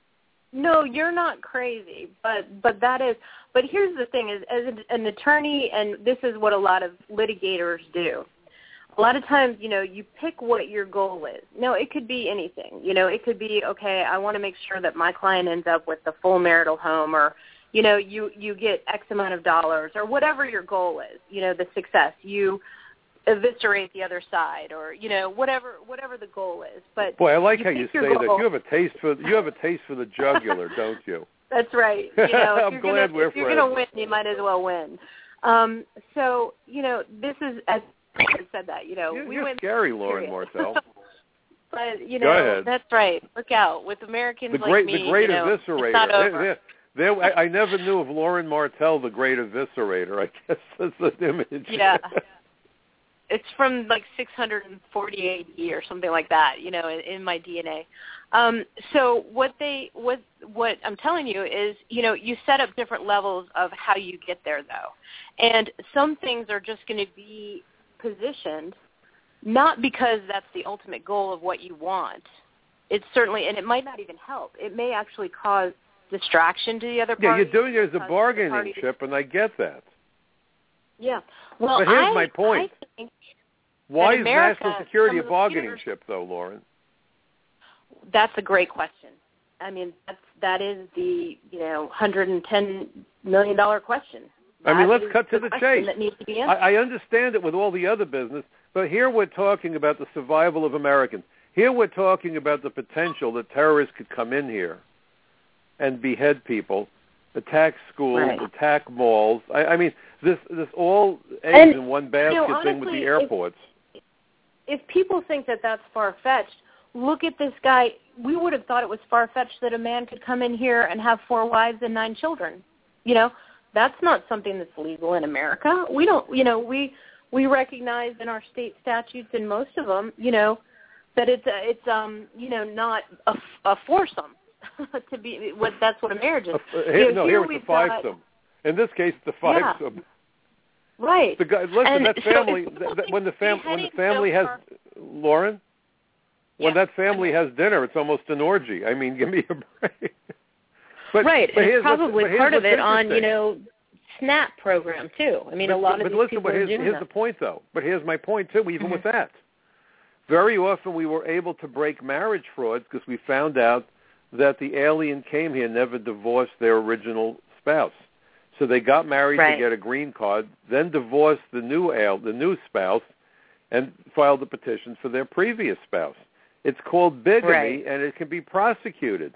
No, you're not crazy, but but that is. But here's the thing: is as an attorney, and this is what a lot of litigators do. A lot of times, you know, you pick what your goal is. No, it could be anything. You know, it could be, okay, I want to make sure that my client ends up with the full marital home, or, you know, you, you get X amount of dollars, or whatever your goal is, you know, the success. You eviscerate the other side, or you know, whatever whatever the goal is. But
boy, I like
you
how you
pick your
say
goal.
that. You have a taste for you have a taste for the jugular, don't you?
That's right. You know, if
I'm
you're
glad
gonna,
we're
if you're
friends.
going to win, you might as well win. Um, so, you know, this is, as I said that, you know,
You're,
we
you're
went
scary, Lauren Martell.
But, you
Go
know,
ahead.
that's right. Look out. With Americans
The great,
like me,
the great
you know,
eviscerator.
it's not over.
There, there, there, I, I never knew of Lauren Martell, the great eviscerator. I guess that's the image.
Yeah. It's from like six hundred forty A D or something like that, you know, in, in my D N A. Um, so what they, what, what I'm telling you is, you know, you set up different levels of how you get there, though, and some things are just going to be positioned not because that's the ultimate goal of what you want. It's certainly, and it might not even help. It may actually cause distraction to the other party.
Yeah, you're doing it as a bargaining
party.
chip, and I get that.
Yeah. Well,
but here's
I,
my point.
I think
Why is
America,
national security a bargaining
leaders,
chip, though, Lauren?
That's a great question. I mean, that's, that is the, you know, one hundred ten million dollars question. That
I mean, let's
is
cut to
the,
the
question
chase.
That needs to be
I,
answered.
I understand it with all the other business, but here we're talking about the survival of Americans. Here we're talking about the potential that terrorists could come in here and behead people, attack schools,
right.
attack malls. I, I mean, this this all eggs
and,
in one basket
you know, honestly,
thing with the airports.
If, if people think that that's far-fetched, look at this guy. We would have thought it was far-fetched that a man could come in here and have four wives and nine children. You know, that's not something that's legal in America. We don't, you know, we we recognize in our state statutes, and most of them, you know, that it's a, it's um you know not a, a foursome to be what that's what a marriage is.
Uh, here,
you know,
no,
here
here it's a fivesome.
Got,
in this case, it's a fivesome.
Yeah. Right.
The guy, listen,
and
that
so
family, that, that, when the fam, when the family has, Lauren, when
yeah,
that family has dinner, it's almost an orgy. I mean, give me a break. but,
right,
but
and it's probably
but
part of it on, you
interesting.
know, SNAP program too. I mean,
but,
a lot
but,
of
but
these
listen,
people
but
are
here's,
doing
here's
that.
the point, though. But here's my point too. Even
mm-hmm.
with that, very often we were able to break marriage frauds because we found out that the alien came here never divorced their original spouse. So they got married
right.
to get a green card, then divorced the new al- the new spouse, and filed a petition for their previous spouse. It's called bigamy,
right.
and it can be prosecuted.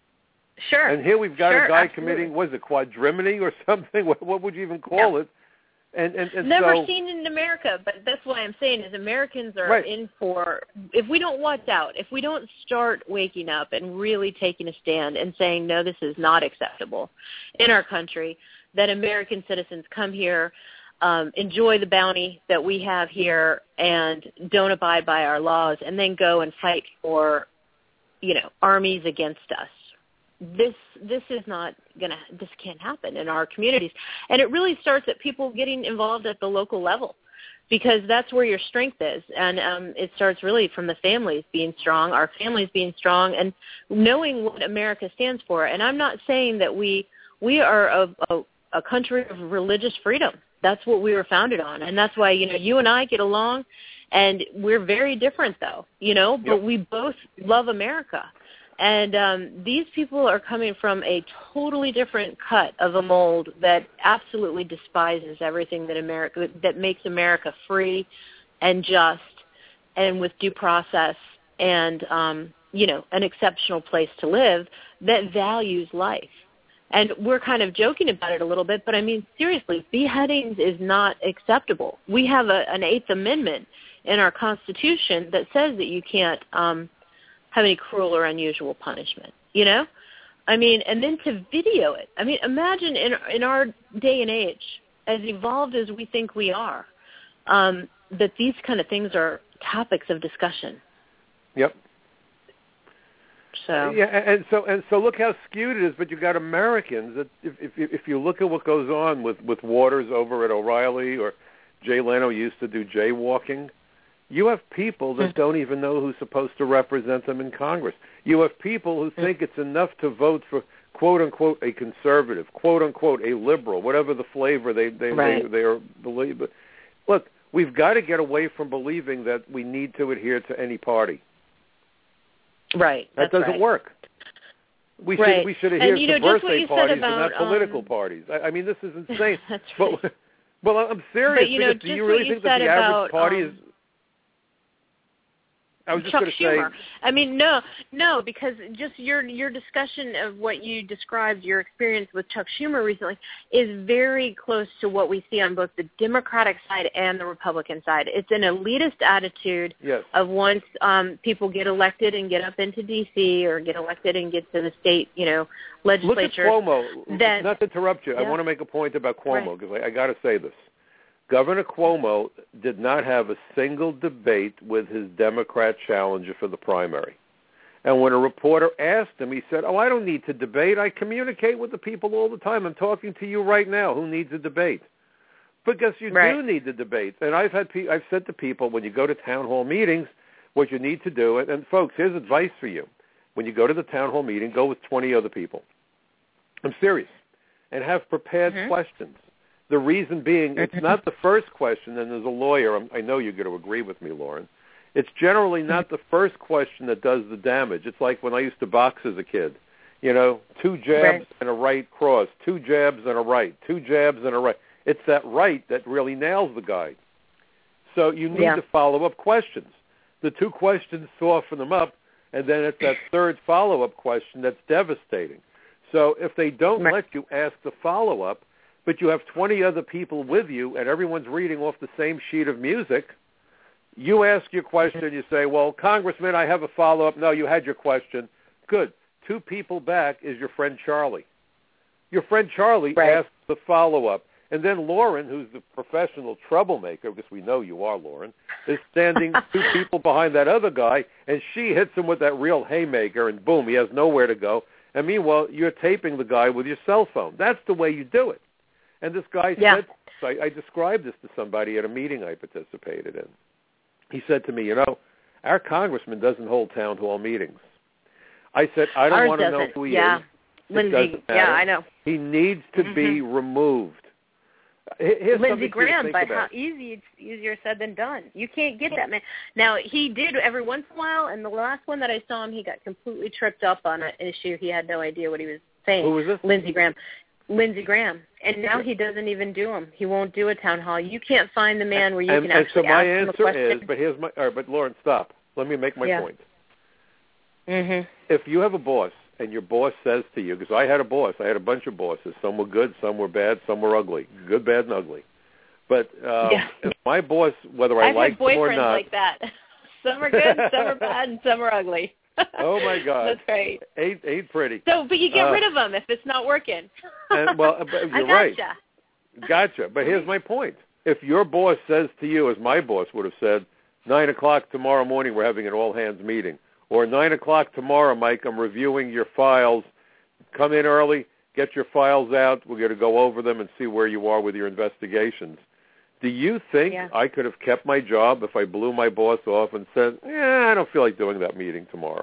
Sure.
And here we've got
sure,
a guy
absolutely.
committing, what is it, quadrimony or something? What, what would you even call
yeah.
it? And, and, and
Never
so,
seen in America, but that's what I'm saying is Americans are
right.
in for, if we don't watch out, if we don't start waking up and really taking a stand and saying, no, this is not acceptable in our country, that American citizens come here, um, enjoy the bounty that we have here, and don't abide by our laws, and then go and fight for, you know, armies against us. This this is not gonna. This can't happen in our communities, and it really starts at people getting involved at the local level, because that's where your strength is, and um, it starts really from the families being strong, our families being strong, and knowing what America stands for. And I'm not saying that we we are a, a, a country of religious freedom. That's what we were founded on, and that's why you know you and I get along, and we're very different though, you know, but
yep.
we both love America. And um, these people are coming from a totally different cut of a mold that absolutely despises everything that America that makes America free and just and with due process and um, you know an exceptional place to live that values life. And we're kind of joking about it a little bit, but I mean seriously, beheadings is not acceptable. We have a, an Eighth Amendment in our Constitution that says that you can't. Um, have any cruel or unusual punishment, you know? I mean, and then to video it. I mean, imagine in in our day and age, as evolved as we think we are, um, that these kind of things are topics of discussion.
Yep.
So
yeah, and so and so look how skewed it is. But you've got Americans that if if you, if you look at what goes on with with Waters over at O'Reilly, or Jay Leno used to do jaywalking. You have people that don't even know who's supposed to represent them in Congress. You have people who think it's enough to vote for, quote-unquote, a conservative, quote-unquote, a liberal, whatever the flavor they, they,
right.
they, they are believe. Look, we've got to get away from believing that we need to adhere to any party.
Right.
That
That's
doesn't
right.
work. We
right.
should we should adhere
and, you
to
know,
birthday
about,
parties and not
um,
political parties. I, I mean, this is insane.
That's
but,
right.
Well, I'm serious.
But, you know,
do you really think that the
about,
average party
um,
is... I was just
Chuck
going to
Schumer.
say...
I mean, no, no, because just your your discussion of what you described, your experience with Chuck Schumer recently, is very close to what we see on both the Democratic side and the Republican side. It's an elitist attitude
yes.
of once um, people get elected and get up into D C or get elected and get to the state, you know, legislature.
Look at Cuomo.
Then,
Not to interrupt you.
yeah.
I want to make a point about Cuomo because
right.
I, I got to say this. Governor Cuomo did not have a single debate with his Democrat challenger for the primary. And when a reporter asked him, he said, oh, I don't need to debate. I communicate with the people all the time. I'm talking to you right now. Who needs a debate? Because you
right.
do need the debate. And I've had pe- I've said to people, when you go to town hall meetings, what you need to do, and, and folks, here's advice for you. When you go to the town hall meeting, go with twenty other people. I'm serious. And have prepared mm-hmm. questions. The reason being, it's not the first question, and as a lawyer, I'm, I know you're going to agree with me, Lauren. It's generally not the first question that does the damage. It's like when I used to box as a kid. You know, two jabs
right.
and a right cross, two jabs and a right, two jabs and a right. It's that right that really nails the guy. So you need
yeah.
to follow up questions. The two questions soften them up, and then it's that third follow-up question that's devastating. So if they don't
right.
let you ask the follow-up, but you have twenty other people with you and everyone's reading off the same sheet of music, you ask your question, you say, well, Congressman, I have a follow-up. No, you had your question. Good. Two people back is your friend Charlie. Your friend Charlie
right.
asks the follow-up. And then Lauren, who's the professional troublemaker, because we know you are, Lauren, is standing two people behind that other guy, and she hits him with that real haymaker, and boom, he has nowhere to go. And meanwhile, you're taping the guy with your cell phone. That's the way you do it. And this guy
yeah.
said, I, I described this to somebody at a meeting I participated in. He said to me, you know, our congressman doesn't hold town hall meetings. I said, I don't
Ours
want to know
doesn't.
who he
yeah.
is.
Lindsey, yeah, I know.
He needs to
mm-hmm.
be removed. Here's
Lindsey Graham, but
about.
how easy, it's easier said than done. You can't get that man. Now, he did every once in a while, and the last one that I saw him, he got completely tripped up on an issue. He had no idea what he was saying.
Who was this?
Lindsey Graham. Lindsey Graham. And now he doesn't even do them. He won't do a town hall. You can't find the man where you
and,
can
and
actually
so my
ask him a question.
answer is, but here's my, all right, but Lauren, stop. Let me make my
yeah.
point.
Mm-hmm.
If you have a boss, and your boss says to you, because I had a boss, I had a bunch of bosses. Some were good, some were bad, some were ugly. Good, bad, and ugly. But um,
yeah.
if my boss, whether I
I've
like
had boyfriends
them or not,
like that. Some are good, some are bad, and some are ugly.
Oh my God,
that's right.
Ain't ain't pretty.
So, but you get
uh,
rid of them if it's not working.
and, well, but you're
I gotcha.
right. Gotcha. But here's my point: if your boss says to you, as my boss would have said, nine o'clock tomorrow morning, we're having an all hands meeting, or nine o'clock tomorrow, Mike, I'm reviewing your files. Come in early, get your files out. We're going to go over them and see where you are with your investigations. Do you think
yeah.
I could have kept my job if I blew my boss off and said, yeah, I don't feel like doing that meeting tomorrow?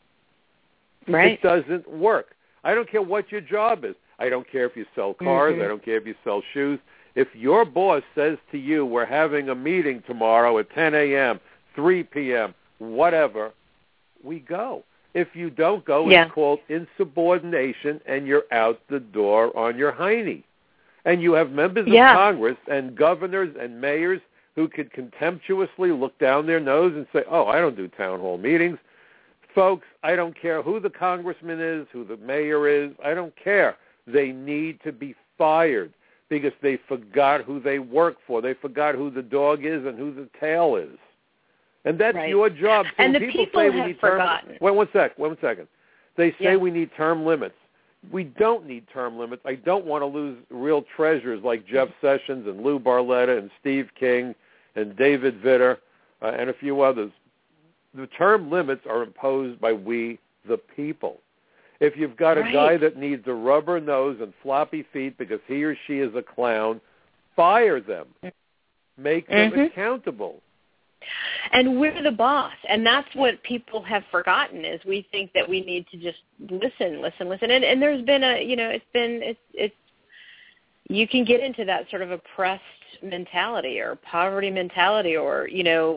Right.
It doesn't work. I don't care what your job is. I don't care if you sell cars.
Mm-hmm.
I don't care if you sell shoes. If your boss says to you, we're having a meeting tomorrow at ten a.m., three p.m., whatever, we go. If you don't go,
yeah.
it's called insubordination, and you're out the door on your hiney. And you have members
yeah.
of Congress and governors and mayors who could contemptuously look down their nose and say, oh, I don't do town hall meetings. Folks, I don't care who the congressman is, who the mayor is. I don't care. They need to be fired because they forgot who they work for. They forgot who the dog is and who the tail is. And that's
right.
your job. So
and the
people,
people
say
have
we need
forgotten.
term, wait one sec, one second. They say
yeah.
we need term limits. We don't need term limits. I don't want to lose real treasures like Jeff Sessions and Lou Barletta and Steve King and David Vitter uh, and a few others. The term limits are imposed by we, the people. If you've got a
right.
guy that needs a rubber nose and floppy feet because he or she is a clown, fire them. Make them
mm-hmm.
accountable.
And we're the boss, and that's what people have forgotten is we think that we need to just listen, listen, listen. And, and there's been a, you know, it's been, it's, it's, you can get into that sort of oppressed mentality or poverty mentality or, you know,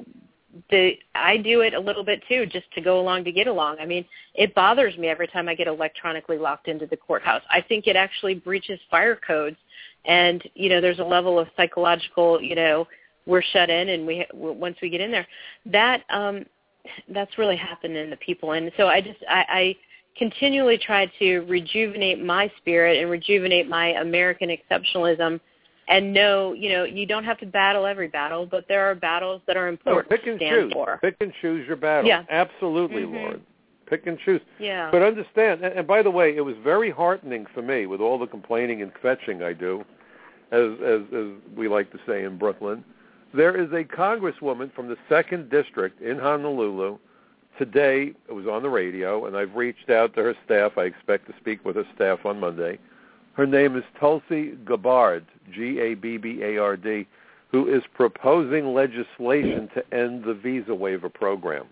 the I do it a little bit too, just to go along to get along. I mean, it bothers me every time I get electronically locked into the courthouse. I think it actually breaches fire codes, and you know, there's a level of psychological, you know, we're shut in, and we once we get in there, that um, that's really happened in the people. And so I just I, I continually try to rejuvenate my spirit and rejuvenate my American exceptionalism. And no, you know, you don't have to battle every battle, but there are battles that are important
no, pick and
to stand
choose.
for.
Pick and choose your battles.
Yeah.
Absolutely,
mm-hmm.
Lauren. Pick and choose.
Yeah.
But understand, and, and by the way, it was very heartening for me with all the complaining and fetching I do, as, as, as we like to say in Brooklyn. There is a congresswoman from the second District in Honolulu. Today, it was on the radio, and I've reached out to her staff. I expect to speak with her staff on Monday. Her name is Tulsi Gabbard, G A B B A R D, who is proposing legislation to end the visa waiver program.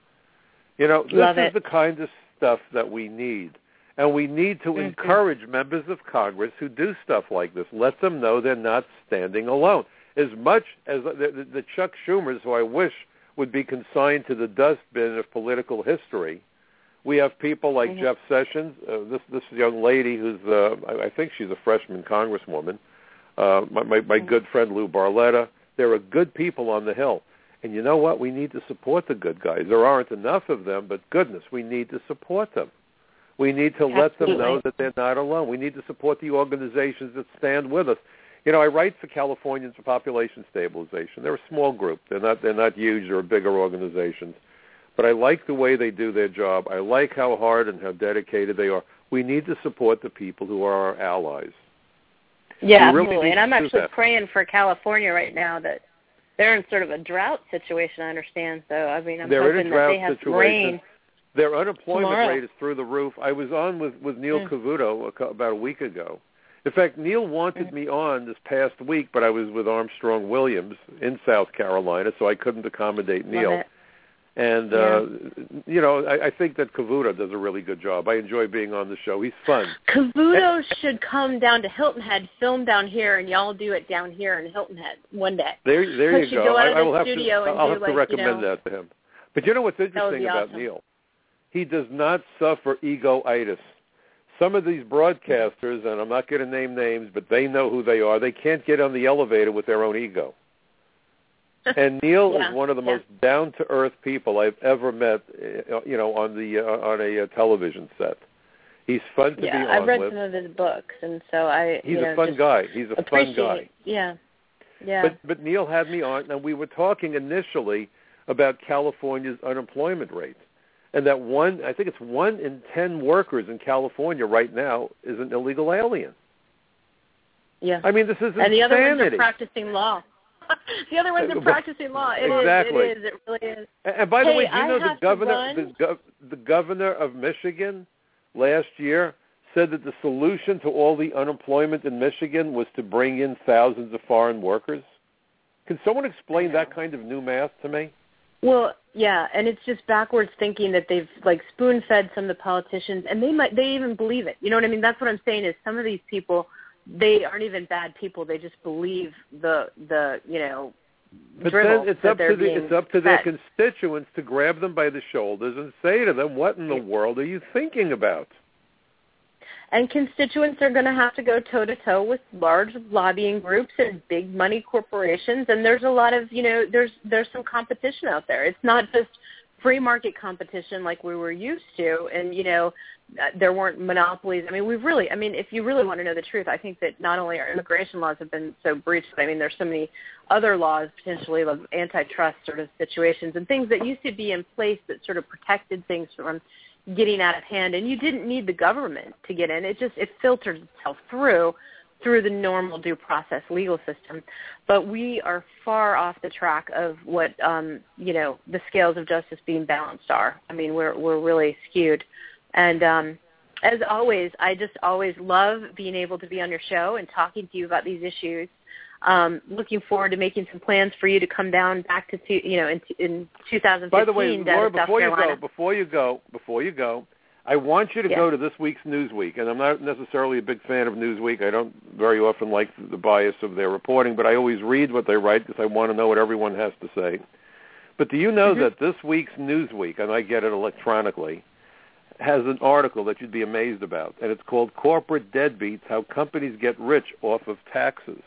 You know, this
Love
is
it.
the kind of stuff that we need. And we need to mm-hmm. encourage members of Congress who do stuff like this. Let them know they're not standing alone. As much as the, the Chuck Schumers, who I wish would be consigned to the dustbin of political history, we have people like mm-hmm. Jeff Sessions, uh, this this young lady who's, uh, I, I think she's a freshman congresswoman, uh, my, my, my mm-hmm. good friend Lou Barletta. There are good people on the Hill. And you know what? We need to support the good guys. There aren't enough of them, but goodness, we need to support them. We need to
Absolutely.
let them know that they're not alone. We need to support the organizations that stand with us. You know, I write for Californians for Population Stabilization. They're a small group. They're not they're not huge. They're bigger organizations. But I like the way they do their job. I like how hard and how dedicated they are. We need to support the people who are our allies.
Yeah,
really
absolutely. And I'm actually
that.
praying for California right now that they're in sort of a drought situation, I understand. So, I mean, I'm
they're
hoping
in a drought
that they have
situation.
rain.
Their unemployment
tomorrow.
rate is through the roof. I was on with, with Neil
mm.
Cavuto a, about a week ago. In fact, Neil wanted mm. me on this past week, but I was with Armstrong Williams in South Carolina, so I couldn't accommodate Neil. And,
yeah.
uh, you know, I, I think that Cavuto does a really good job. I enjoy being on the show. He's fun.
Cavuto
and,
should come down to Hilton Head, film down here, and y'all do it down here in Hilton Head one day.
There, there you
go. go out
I,
of
I will
the
have to,
and
I'll
do
have
like,
to recommend
you know,
that to him. But you know what's interesting about
awesome.
Neil? He does not suffer egoitis. Some of these broadcasters, and I'm not going to name names, but they know who they are, they can't get on the elevator with their own ego. And Neil
yeah,
is one of the
yeah.
most down-to-earth people I've ever met, you know, on the uh, on a uh, television set. He's fun to
yeah,
be on
I've read
with.
some of his books, and so I.
He's
you know,
a fun
just
guy. He's a fun guy.
Yeah, yeah.
But but Neil had me on, and we were talking initially about California's unemployment rate, and that one, I think it's one in ten workers in California right now is an illegal alien.
Yeah.
I mean, this is insanity.
And the other ones are practicing law. The other ones are practicing law. It
exactly.
is. It is. It really is.
And, and by the
hey,
way, do you
I
know the governor, the, gov, the governor of Michigan last year said that the solution to all the unemployment in Michigan was to bring in thousands of foreign workers? Can someone explain that kind of new math to me?
Well, yeah, and it's just backwards thinking that they've like spoon-fed some of the politicians, and they might they even believe it. You know what I mean? That's what I'm saying is some of these people, they aren't even bad people. They just believe the the you know.
But then it's up to the it's up to their constituents to grab them by the shoulders and say to them, "What in the world are you thinking about?"
And constituents are going to have to go toe-to-toe with large lobbying groups and big money corporations. And there's a lot of, you know, there's there's some competition out there. It's not just free market competition like we were used to. And, you know, there weren't monopolies. I mean, we've really, I mean, if you really want to know the truth, I think that not only our immigration laws have been so breached, but I mean, there's so many other laws potentially of antitrust sort of situations and things that used to be in place that sort of protected things from getting out of hand, and you didn't need the government to get in. It just it filtered itself through through the normal due process legal system. But we are far off the track of what um, you know the scales of justice being balanced are. I mean, we're we're really skewed. And um, as always, I just always love being able to be on your show and talking to you about these issues. Um, looking forward to making some plans for you to come down back to two, you know in, in two thousand fifteen.
By the way, Laura,
South
before
Carolina.
you go, before you go, before you go, I want you to
yeah.
go to this week's Newsweek. And I'm not necessarily a big fan of Newsweek. I don't very often like the bias of their reporting, but I always read what they write because I want to know what everyone has to say. But do you know
mm-hmm.
that this week's Newsweek, and I get it electronically, has an article that you'd be amazed about, and it's called Corporate Deadbeats, How Companies Get Rich Off of Taxes.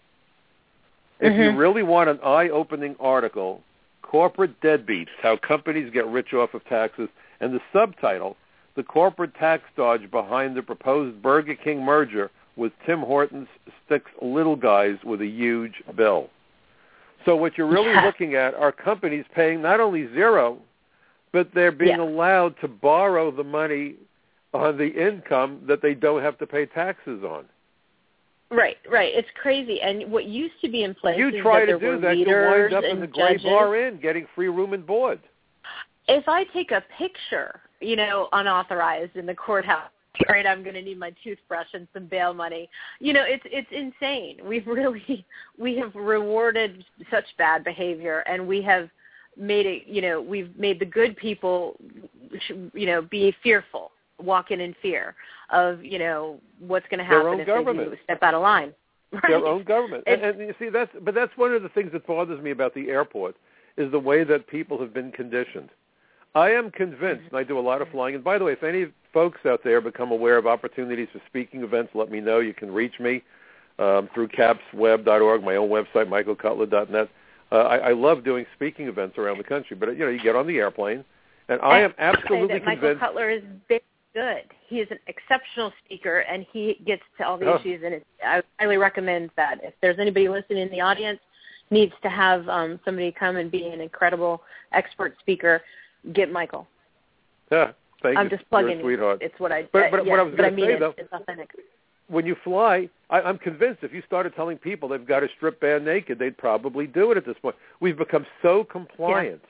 If
mm-hmm.
you really want an eye-opening article, Corporate Deadbeats, How Companies Get Rich Off of Taxes, and the subtitle, The Corporate Tax Dodge Behind the Proposed Burger King Merger with Tim Hortons Sticks Little Guys with a Huge Bill. So what you're really
yeah.
looking at are companies paying not only zero, but they're being
yeah.
allowed to borrow the money on the income that they don't have to pay taxes on.
Right, right. It's crazy. And what used to be in place
you
is
try
that
to
there
do
were
that, you
leaders
wind up
and
in the Gray
judges.
Bar Inn getting free room and board.
If I take a picture, you know, unauthorized in the courthouse, right, I'm going to need my toothbrush and some bail money. You know, it's it's insane. We've really we have rewarded such bad behavior, and we have made it. You know, we've made the good people, you know, be fearful, walk in in fear of, you know, what's going to happen if
government.
they do step out of line. Right.
Their own government. And, and you see, that's but that's one of the things that bothers me about the airport is the way that people have been conditioned. I am convinced, and I do a lot of flying. And by the way, if any folks out there become aware of opportunities for speaking events, let me know. You can reach me um, through caps web dot org, my own website, michael cutler dot net. Uh, I, I love doing speaking events around the country. But, you know, you get on the airplane, and I am absolutely
that
convinced.
Michael Cutler is very good. He is an exceptional speaker, and he gets to all the
oh.
issues. And it, I highly recommend that. If there's anybody listening in the audience needs to have um, somebody come and be an incredible expert speaker, get Michael.
Yeah, thank
I'm
you.
just plugging
You're a sweetheart.
It's what I.
But, but
yeah,
what I was
going
to say
it,
though,
it's authentic.
When you fly, I, I'm convinced if you started telling people they've got to strip bare naked, they'd probably do it at this point. We've become so compliant,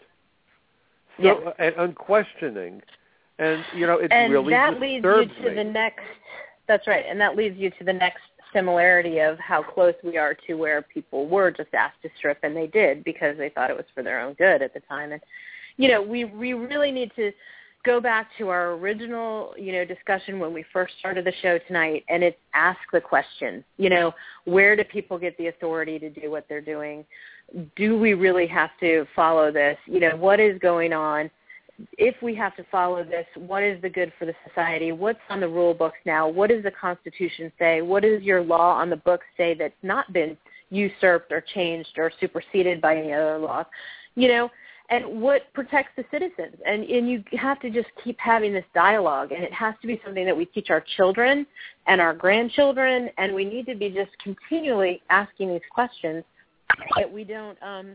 yeah.
so yeah. and unquestioning, and you know it
and
really
that
disturbs
leads you to
me.
the next. That's right, and that leads you to the next similarity of how close we are to where people were just asked to strip, and they did because they thought it was for their own good at the time. And you know, we we really need to go back to our original, you know, discussion when we first started the show tonight, and it's ask the question, you know, where do people get the authority to do what they're doing? Do we really have to follow this? You know, what is going on? If we have to follow this, what is the good for the society? What's on the rule books now? What does the Constitution say? What does your law on the books say that's not been usurped or changed or superseded by any other law? You know, and what protects the citizens? And, and you have to just keep having this dialogue, and it has to be something that we teach our children and our grandchildren, and we need to be just continually asking these questions that we don't um,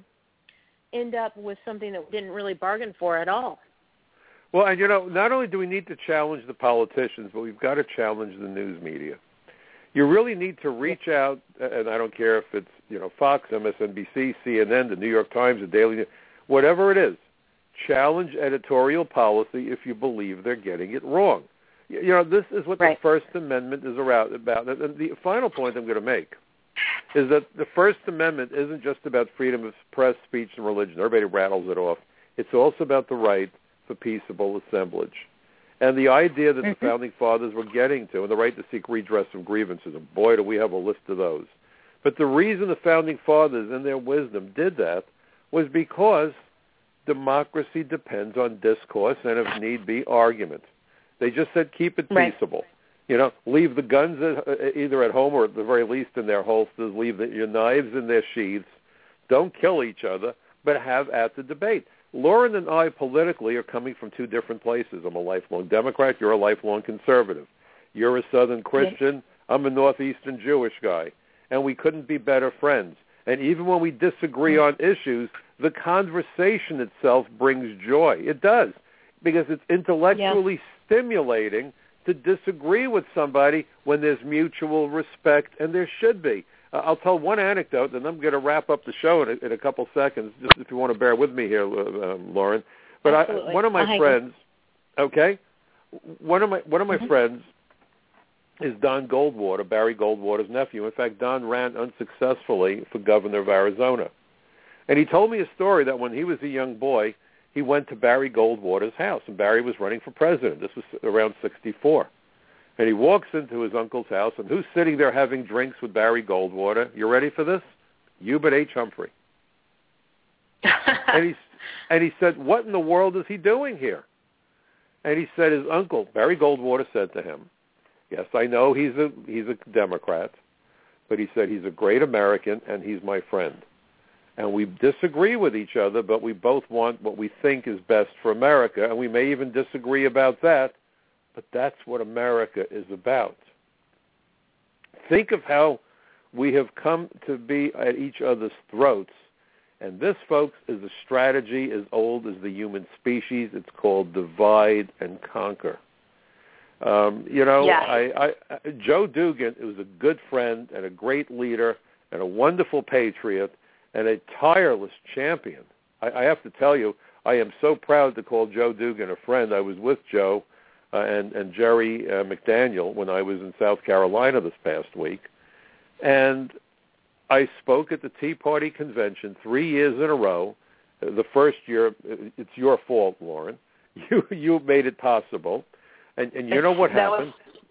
end up with something that we didn't really bargain for at all.
Well, and, you know, not only do we need to challenge the politicians, but we've got to challenge the news media. You really need to reach out, and I don't care if it's, you know, Fox, M S N B C, C N N, the New York Times, the Daily News, whatever it is, challenge editorial policy if you believe they're getting it wrong. You know, this is what
right.
the First Amendment is about. And the final point I'm going to make is that the First Amendment isn't just about freedom of press, speech, and religion. Everybody rattles it off. It's also about the right for peaceable assemblage. And the idea that mm-hmm. the Founding Fathers were getting to, and the right to seek redress of grievances, and boy, do we have a list of those. But the reason the Founding Fathers, in their wisdom, did that was because democracy depends on discourse and, if need be, argument. They just said keep it
right.
peaceable. You know, leave the guns at, either at home or at the very least in their holsters. Leave the, your knives in their sheaths. Don't kill each other, but have at the debate. Lauren and I politically are coming from two different places. I'm a lifelong Democrat. You're a lifelong conservative. You're a Southern Christian. Yes. I'm a Northeastern Jewish guy. And we couldn't be better friends. And even when we disagree on issues, the conversation itself brings joy. It does, because it's intellectually yeah. stimulating to disagree with somebody when there's mutual respect, and there should be. Uh, I'll tell one anecdote, and I'm going to wrap up the show in a, in a couple seconds, just if you want to bear with me here, uh, um, Lauren. But I, one of my
I'll
friends, okay, one of my one of my
mm-hmm.
friends is Don Goldwater, Barry Goldwater's nephew. In fact, Don ran unsuccessfully for governor of Arizona. And he told me a story that when he was a young boy, he went to Barry Goldwater's house, and Barry was running for president. This was around sixty-four. And he walks into his uncle's house, and who's sitting there having drinks with Barry Goldwater? You ready for this? Hubert H. Humphrey. and he's And he said, what in the world is he doing here? And he said his uncle, Barry Goldwater, said to him, yes, I know he's a he's a Democrat, but he said he's a great American and he's my friend. And we disagree with each other, but we both want what we think is best for America, and we may even disagree about that, but that's what America is about. Think of how we have come to be at each other's throats. And this, folks, is a strategy as old as the human species. It's called divide and conquer. Um, you know,
yeah.
I, I, Joe Dugan was a good friend and a great leader and a wonderful patriot and a tireless champion. I, I have to tell you, I am so proud to call Joe Dugan a friend. I was with Joe uh, and, and Jerry uh, McDaniel when I was in South Carolina this past week. And I spoke at the Tea Party convention three years in a row. The first year, it's your fault, Lauren. You you made it possible. And, and you know what happened?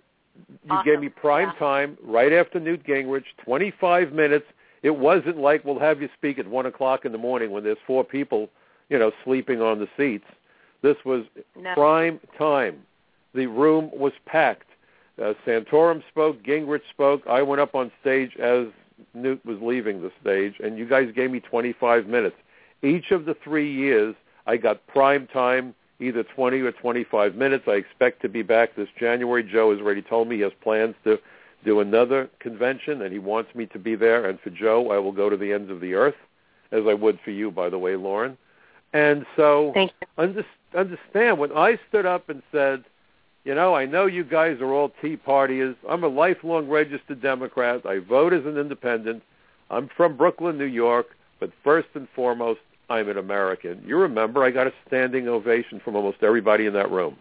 You
awesome.
gave me prime
yeah.
time right after Newt Gingrich, twenty-five minutes. It wasn't like we'll have you speak at one o'clock in the morning when there's four people, you know, sleeping on the seats. This was
no.
prime time. The room was packed. Uh, Santorum spoke, Gingrich spoke. I went up on stage as Newt was leaving the stage, and you guys gave me twenty-five minutes. Each of the three years, I got prime time, either twenty or twenty-five minutes. I expect to be back this January. Joe has already told me he has plans to do another convention, and he wants me to be there. And for Joe, I will go to the ends of the earth, as I would for you, by the way, Lauren. And so
Thank you.
under, understand, when I stood up and said, you know, I know you guys are all Tea Partiers. I'm a lifelong registered Democrat. I vote as an independent. I'm from Brooklyn, New York. But first and foremost, I'm an American. You remember, I got a standing ovation from almost everybody in that room.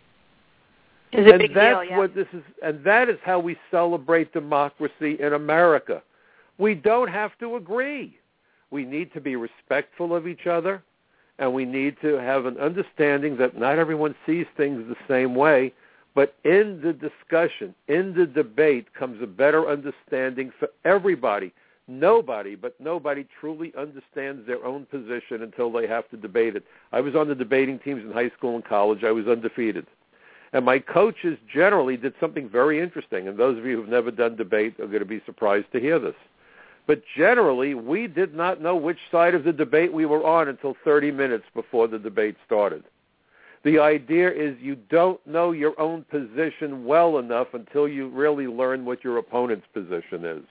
It's a
and
big
that's
deal, yeah.
what this is, and that is how we celebrate democracy in America. We don't have to agree. We need to be respectful of each other, and we need to have an understanding that not everyone sees things the same way. But in the discussion, in the debate, comes a better understanding for everybody. Nobody, but nobody truly understands their own position until they have to debate it. I was on the debating teams in high school and college. I was undefeated. And my coaches generally did something very interesting, and those of you who have never done debate are going to be surprised to hear this. But generally, we did not know which side of the debate we were on until thirty minutes before the debate started. The idea is you don't know your own position well enough until you really learn what your opponent's position is.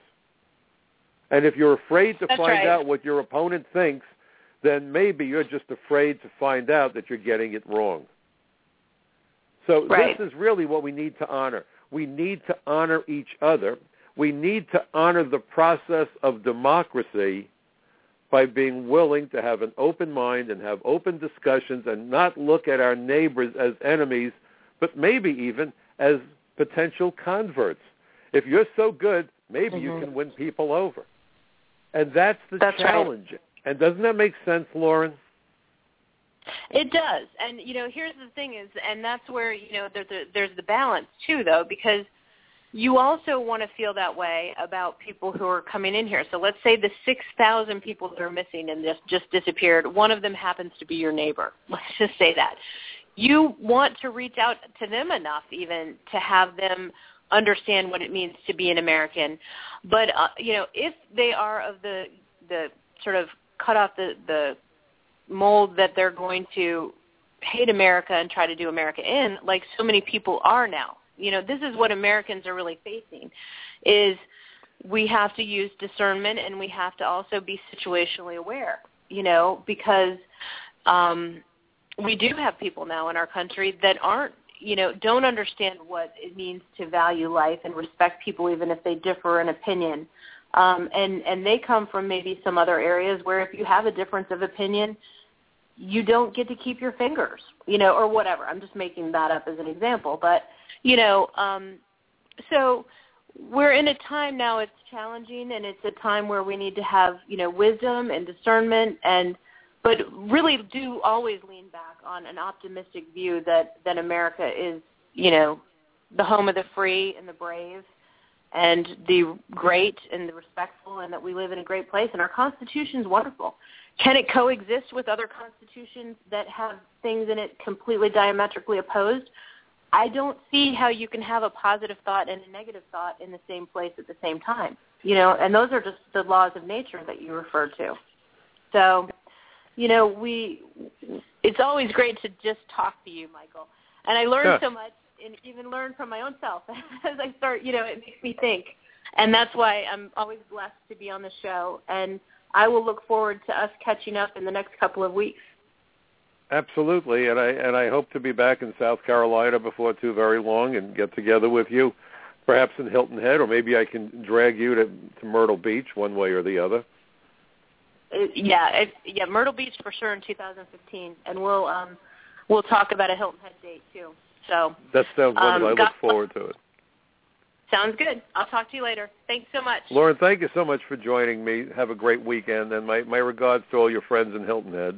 And if you're afraid to
That's
find
right.
out what your opponent thinks, then maybe you're just afraid to find out that you're getting it wrong. So
right.
this is really what we need to honor. We need to honor each other. We need to honor the process of democracy by being willing to have an open mind and have open discussions and not look at our neighbors as enemies, but maybe even as potential converts. If you're so good, maybe mm-hmm. you can win people over. And that's the
that's
challenge.
Right.
And doesn't that make sense, Lauren?
It does. And, you know, here's the thing is, and that's where, you know, there's, a, there's the balance, too, though, because you also want to feel that way about people who are coming in here. So let's say the six thousand people that are missing and just, just disappeared, one of them happens to be your neighbor. Let's just say that. You want to reach out to them enough even to have them understand what it means to be an American. But, uh, you know, if they are of the, the sort of cut off the, the mold that they're going to hate America and try to do America in, like so many people are now. You know, this is what Americans are really facing, is we have to use discernment and we have to also be situationally aware, you know, because um, we do have people now in our country that aren't, you know, don't understand what it means to value life and respect people even if they differ in opinion. Um, and, and they come from maybe some other areas where if you have a difference of opinion, you don't get to keep your fingers, you know, or whatever. I'm just making that up as an example. But, you know, um, so we're in a time now it's challenging, and it's a time where we need to have, you know, wisdom and discernment, and but really do always lean back on an optimistic view that, that America is, you know, the home of the free and the brave and the great and the respectful, and that we live in a great place. And our Constitution is wonderful. can it coexist with other constitutions that have things in it completely diametrically opposed? I don't see how you can have a positive thought and a negative thought in the same place at the same time. You know, and those are just the laws of nature that you refer to. So, you know, we it's always great to just talk to you, Michael. And I learn
yeah.
so much, and even learn from my own self as I start, you know, it makes me think. And that's why I'm always blessed to be on the show. And I will look forward to us catching up in the next couple of weeks.
Absolutely, and I and I hope to be back in South Carolina before too very long and get together with you, perhaps in Hilton Head, or maybe I can drag you to, to Myrtle Beach one way or the other.
Uh, yeah, it, yeah, Myrtle Beach for sure in two thousand fifteen, and we'll um, we'll talk about a Hilton Head date too. So
that sounds wonderful.
Um,
I look forward to it.
Sounds good. I'll talk to you later. Thanks so much.
Lauren, thank you so much for joining me. Have a great weekend, and my, my regards to all your friends in Hilton Head.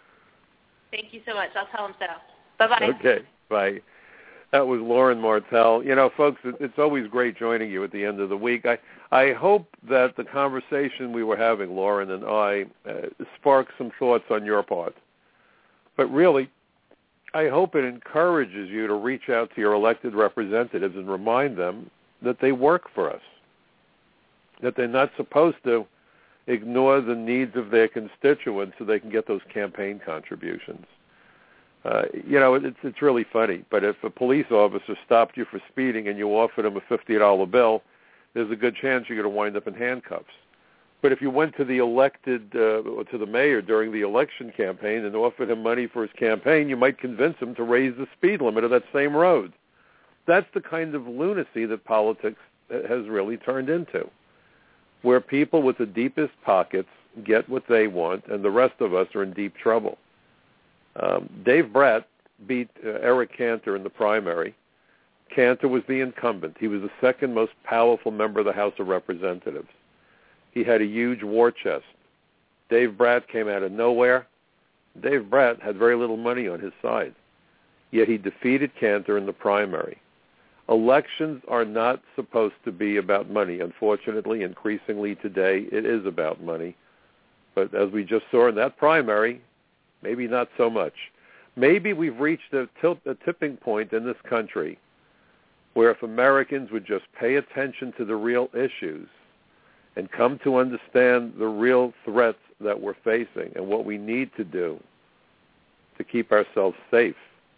Thank you so much. I'll tell them so. Bye-bye.
Okay, bye. That was Lauren Martell. You know, folks, it, it's always great joining you at the end of the week. I, I hope that the conversation we were having, Lauren and I, uh, sparked some thoughts on your part. But really, I hope it encourages you to reach out to your elected representatives and remind them that they work for us, that they're not supposed to ignore the needs of their constituents so they can get those campaign contributions. Uh, you know, it's it's really funny, but if a police officer stopped you for speeding and you offered him a fifty dollar bill, there's a good chance you're going to wind up in handcuffs. But if you went to the elected, uh, or to the mayor during the election campaign and offered him money for his campaign, you might convince him to raise the speed limit of that same road. That's the kind of lunacy that politics has really turned into, where people with the deepest pockets get what they want, and the rest of us are in deep trouble. Um, Dave Bratt beat uh, Eric Cantor in the primary. Cantor was the incumbent. He was the second most powerful member of the House of Representatives. He had a huge war chest. Dave Bratt came out of nowhere. Dave Bratt had very little money on his side, yet he defeated Cantor in the primary. Elections are not supposed to be about money. Unfortunately, increasingly today, it is about money. But as we just saw in that primary, maybe not so much. Maybe we've reached a, tilt, a tipping point in this country where if Americans would just pay attention to the real issues and come to understand the real threats that we're facing and what we need to do to keep ourselves safe,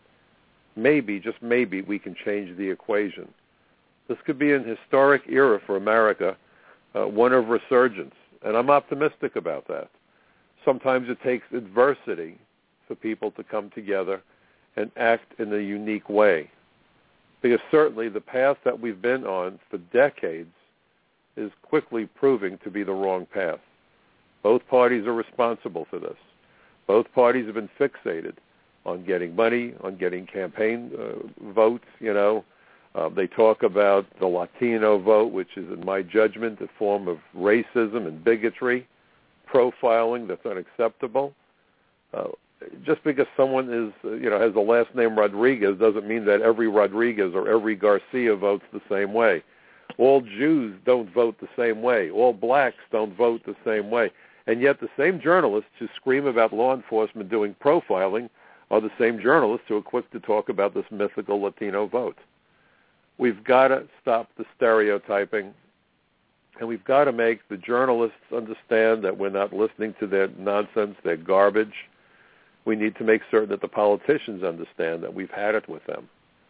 maybe, just maybe, we can change the equation. This could be an historic era for America, uh, one of resurgence, and I'm optimistic about that. Sometimes it takes adversity for people to come together and act in a unique way, because certainly the path that we've been on for decades is quickly proving to be the wrong path. Both parties are responsible for this. Both parties have been fixated on getting money, on getting campaign uh, votes, you know. Uh, they talk about the Latino vote, which is, in my judgment, a form of racism and bigotry, profiling that's unacceptable. Uh, just because someone is, uh, you know, has the last name Rodriguez doesn't mean that every Rodriguez or every Garcia votes the same way. All Jews don't vote the same way. All blacks don't vote the same way. And yet the same journalists who scream about law enforcement doing profiling are the same journalists who are quick to talk about this mythical Latino vote. We've got to stop the stereotyping, and we've got to make the journalists understand that we're not listening to their nonsense, their garbage. We need to make certain that the politicians understand that we've had it with them.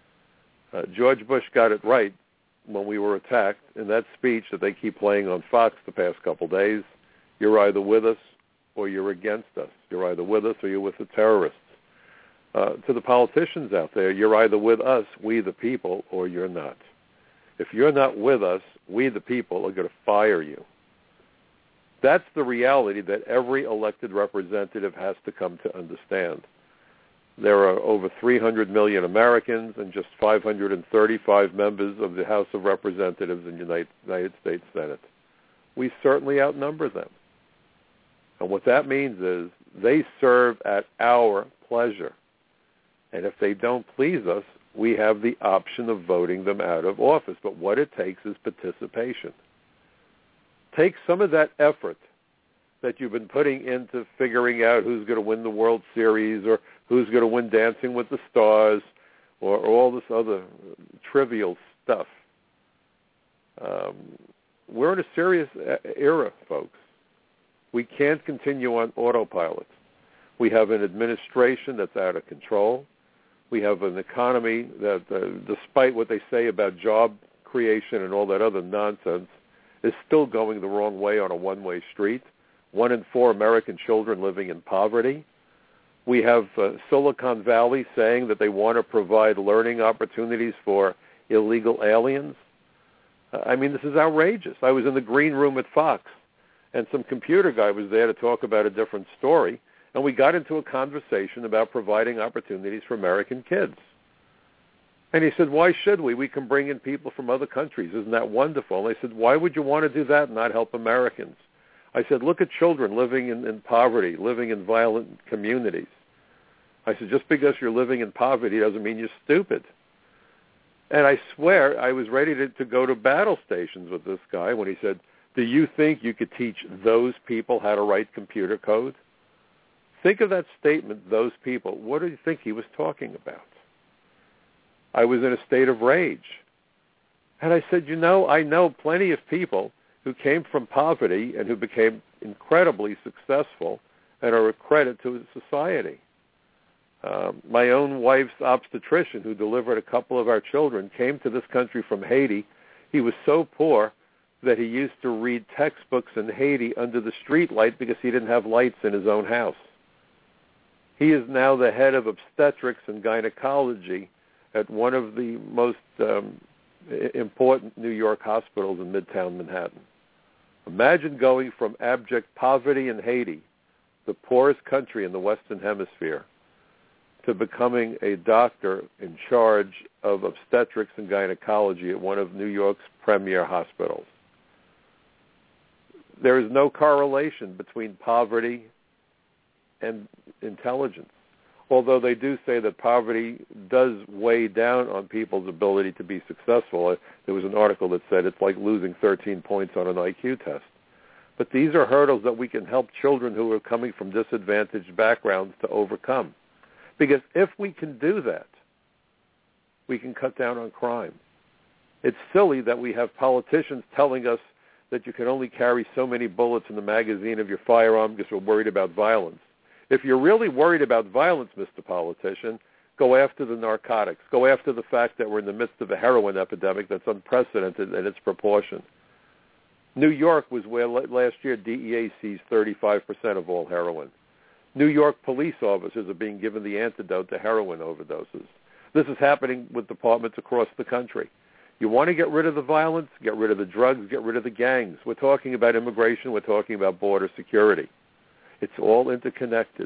Uh, George Bush got it right when we were attacked in that speech that they keep playing on Fox the past couple days. You're either with us or you're against us. You're either with us or you're with the terrorists. Uh, to the politicians out there, you're either with us, we the people, or you're not. If you're not with us, we the people are going to fire you. That's the reality that every elected representative has to come to understand. There are over three hundred million Americans and just five hundred thirty-five members of the House of Representatives in the United States Senate. We certainly outnumber them. And what that means is they serve at our pleasure. And if they don't please us, we have the option of voting them out of office. But what it takes is participation. Take some of that effort that you've been putting into figuring out who's going to win the World Series or who's going to win Dancing with the Stars or, or all this other trivial stuff. Um, we're in a serious era, folks. We can't continue on autopilot. We have an administration that's out of control. We have an economy that, uh, despite what they say about job creation and all that other nonsense, is still going the wrong way on a one-way street. One in four American children living in poverty. We have uh, Silicon Valley saying that they want to provide learning opportunities for illegal aliens. Uh, I mean, this is outrageous. I was in the green room at Fox, and some computer guy was there to talk about a different story, and we got into a conversation about providing opportunities for American kids. And he said, why should we? We can bring in people from other countries. Isn't that wonderful? And I said, why would you want to do that and not help Americans? I said, look at children living in, in poverty, living in violent communities. I said, just because you're living in poverty doesn't mean you're stupid. And I swear I was ready to, to go to battle stations with this guy when he said, do you think you could teach those people how to write computer code? Think of that statement, those people. What do you think he was talking about? I was in a state of rage. And I said, you know, I know plenty of people who came from poverty and who became incredibly successful and are a credit to society. Um, my own wife's obstetrician, who delivered a couple of our children, came to this country from Haiti. He was so poor that he used to read textbooks in Haiti under the street light because he didn't have lights in his own house. He is now the head of obstetrics and gynecology at one of the most um, important New York hospitals in Midtown Manhattan. Imagine going from abject poverty in Haiti, the poorest country in the Western Hemisphere, to becoming a doctor in charge of obstetrics and gynecology at one of New York's premier hospitals. There is no correlation between poverty and intelligence, although they do say that poverty does weigh down on people's ability to be successful. There was an article that said it's like losing thirteen points on an I Q test. But these are hurdles that we can help children who are coming from disadvantaged backgrounds to overcome. Because if we can do that, we can cut down on crime. It's silly that we have politicians telling us that you can only carry so many bullets in the magazine of your firearm because we're worried about violence. If you're really worried about violence, Mister Politician, go after the narcotics. Go after the fact that we're in the midst of a heroin epidemic that's unprecedented in its proportion. New York was where last year D E A seized thirty-five percent of all heroin. New York police officers are being given the antidote to heroin overdoses. This is happening with departments across the country. You want to get rid of the violence, get rid of the drugs, get rid of the gangs. We're talking about immigration. We're talking about border security. It's all interconnected.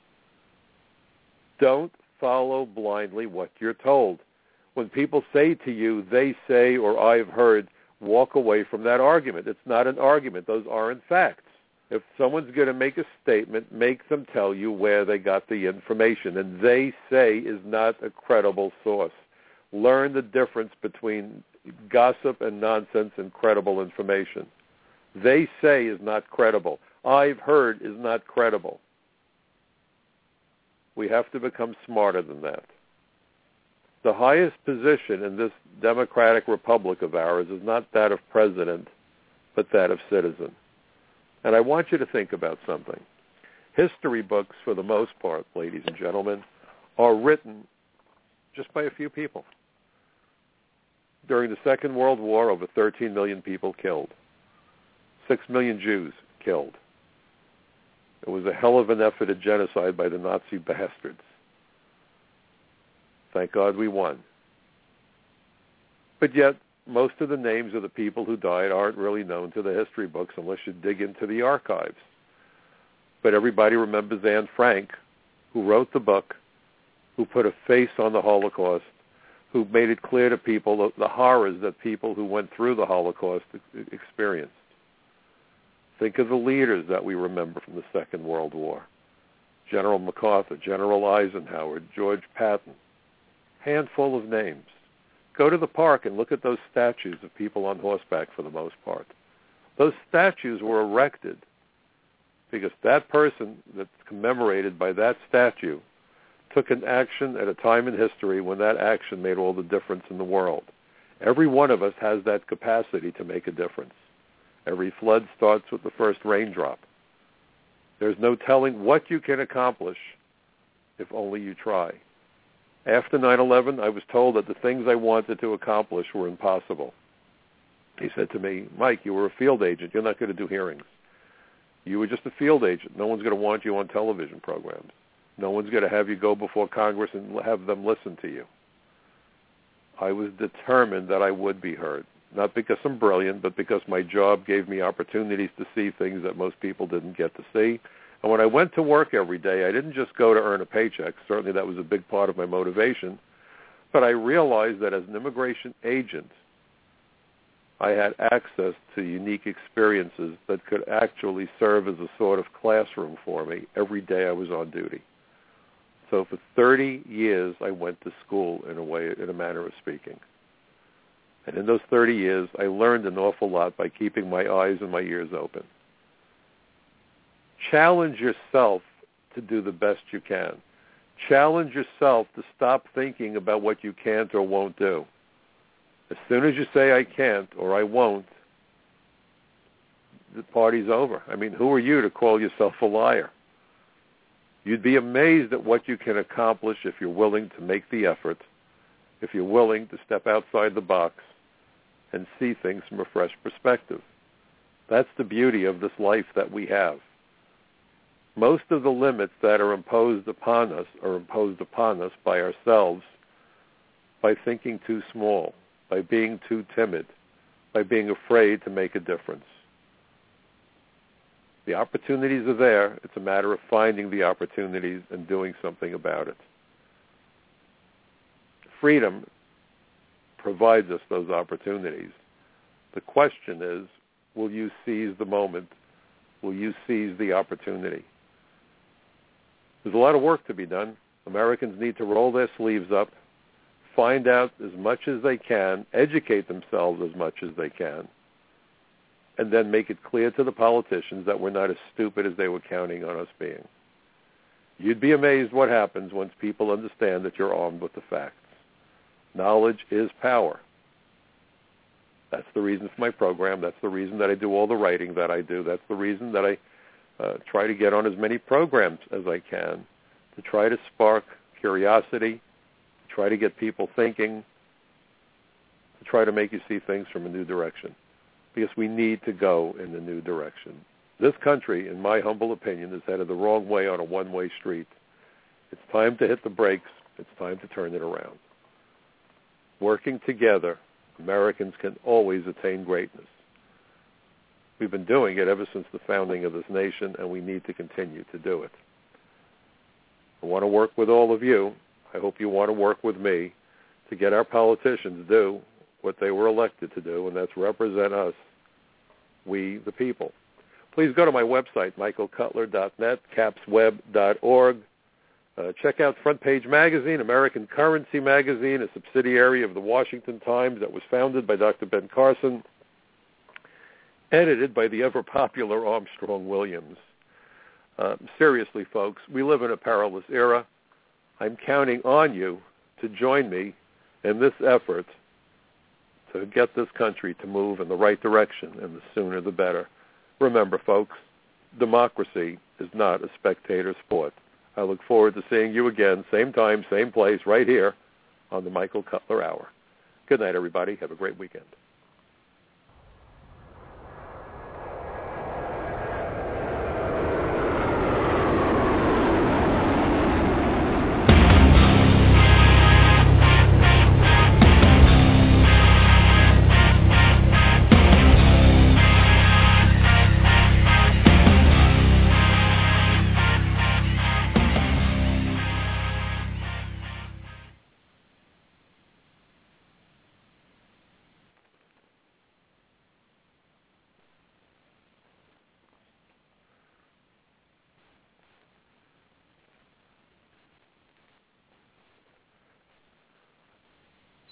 Don't follow blindly what you're told. When people say to you, they say, or I've heard, walk away from that argument. It's not an argument. Those aren't facts. If someone's going to make a statement, make them tell you where they got the information. And they say is not a credible source. Learn the difference between gossip and nonsense and credible information. They say is not credible. I've heard is not credible. We have to become smarter than that. The highest position in this democratic republic of ours is not that of president, but that of citizen. And I want you to think about something. History books, for the most part, ladies and gentlemen, are written just by a few people. During the Second World War, over thirteen million people killed. Six million Jews killed. It was a hell of an effort at genocide by the Nazi bastards. Thank God we won. But yet, most of the names of the people who died aren't really known to the history books unless you dig into the archives. But everybody remembers Anne Frank, who wrote the book, who put a face on the Holocaust, who made it clear to people the, the horrors that people who went through the Holocaust experienced. Think of the leaders that we remember from the Second World War. General MacArthur, General Eisenhower, George Patton. Handful of names. Go to the park and look at those statues of people on horseback for the most part. Those statues were erected because that person that's commemorated by that statue took an action at a time in history when that action made all the difference in the world. Every one of us has that capacity to make a difference. Every flood starts with the first raindrop. There's no telling what you can accomplish if only you try. After nine eleven, I was told that the things I wanted to accomplish were impossible. He said to me, Mike, you were a field agent. You're not going to do hearings. You were just a field agent. No one's going to want you on television programs. No one's going to have you go before Congress and have them listen to you. I was determined that I would be heard, not because I'm brilliant, but because my job gave me opportunities to see things that most people didn't get to see. And when I went to work every day, I didn't just go to earn a paycheck. Certainly that was a big part of my motivation. But I realized that as an immigration agent, I had access to unique experiences that could actually serve as a sort of classroom for me every day I was on duty. So for thirty years, I went to school in a way, in a manner of speaking. And in those thirty years, I learned an awful lot by keeping my eyes and my ears open. Challenge yourself to do the best you can. Challenge yourself to stop thinking about what you can't or won't do. As soon as you say, I can't or I won't, the party's over. I mean, who are you to call yourself a liar? You'd be amazed at what you can accomplish if you're willing to make the effort, if you're willing to step outside the box and see things from a fresh perspective. That's the beauty of this life that we have. Most of the limits that are imposed upon us are imposed upon us by ourselves, by thinking too small, by being too timid, by being afraid to make a difference. The opportunities are there. It's a matter of finding the opportunities and doing something about it. Freedom provides us those opportunities. The question is, will you seize the moment? Will you seize the opportunity? There's a lot of work to be done. Americans need to roll their sleeves up, find out as much as they can, educate themselves as much as they can, and then make it clear to the politicians that we're not as stupid as they were counting on us being. You'd be amazed what happens once people understand that you're armed with the facts. Knowledge is power. That's the reason for my program. That's the reason that I do all the writing that I do. That's the reason that I uh, try to get on as many programs as I can, to try to spark curiosity, to try to get people thinking, to try to make you see things from a new direction. Because we need to go in a new direction. This country, in my humble opinion, is headed the wrong way on a one-way street. It's time to hit the brakes. It's time to turn it around. Working together, Americans can always attain greatness. We've been doing it ever since the founding of this nation, and we need to continue to do it. I want to work with all of you. I hope you want to work with me to get our politicians to do what they were elected to do, and that's represent us, we the people. Please go to my website, michael cutler dot net, caps web dot org. Uh, check out Front Page Magazine, American Currency Magazine, a subsidiary of the Washington Times that was founded by Doctor Ben Carson, edited by the ever-popular Armstrong Williams. Uh, seriously, folks, we live in a perilous era. I'm counting on you to join me in this effort to get this country to move in the right direction, and the sooner the better. Remember, folks, democracy is not a spectator sport. I look forward to seeing you again, same time, same place, right here on the Michael Cutler Hour. Good night, everybody. Have a great weekend.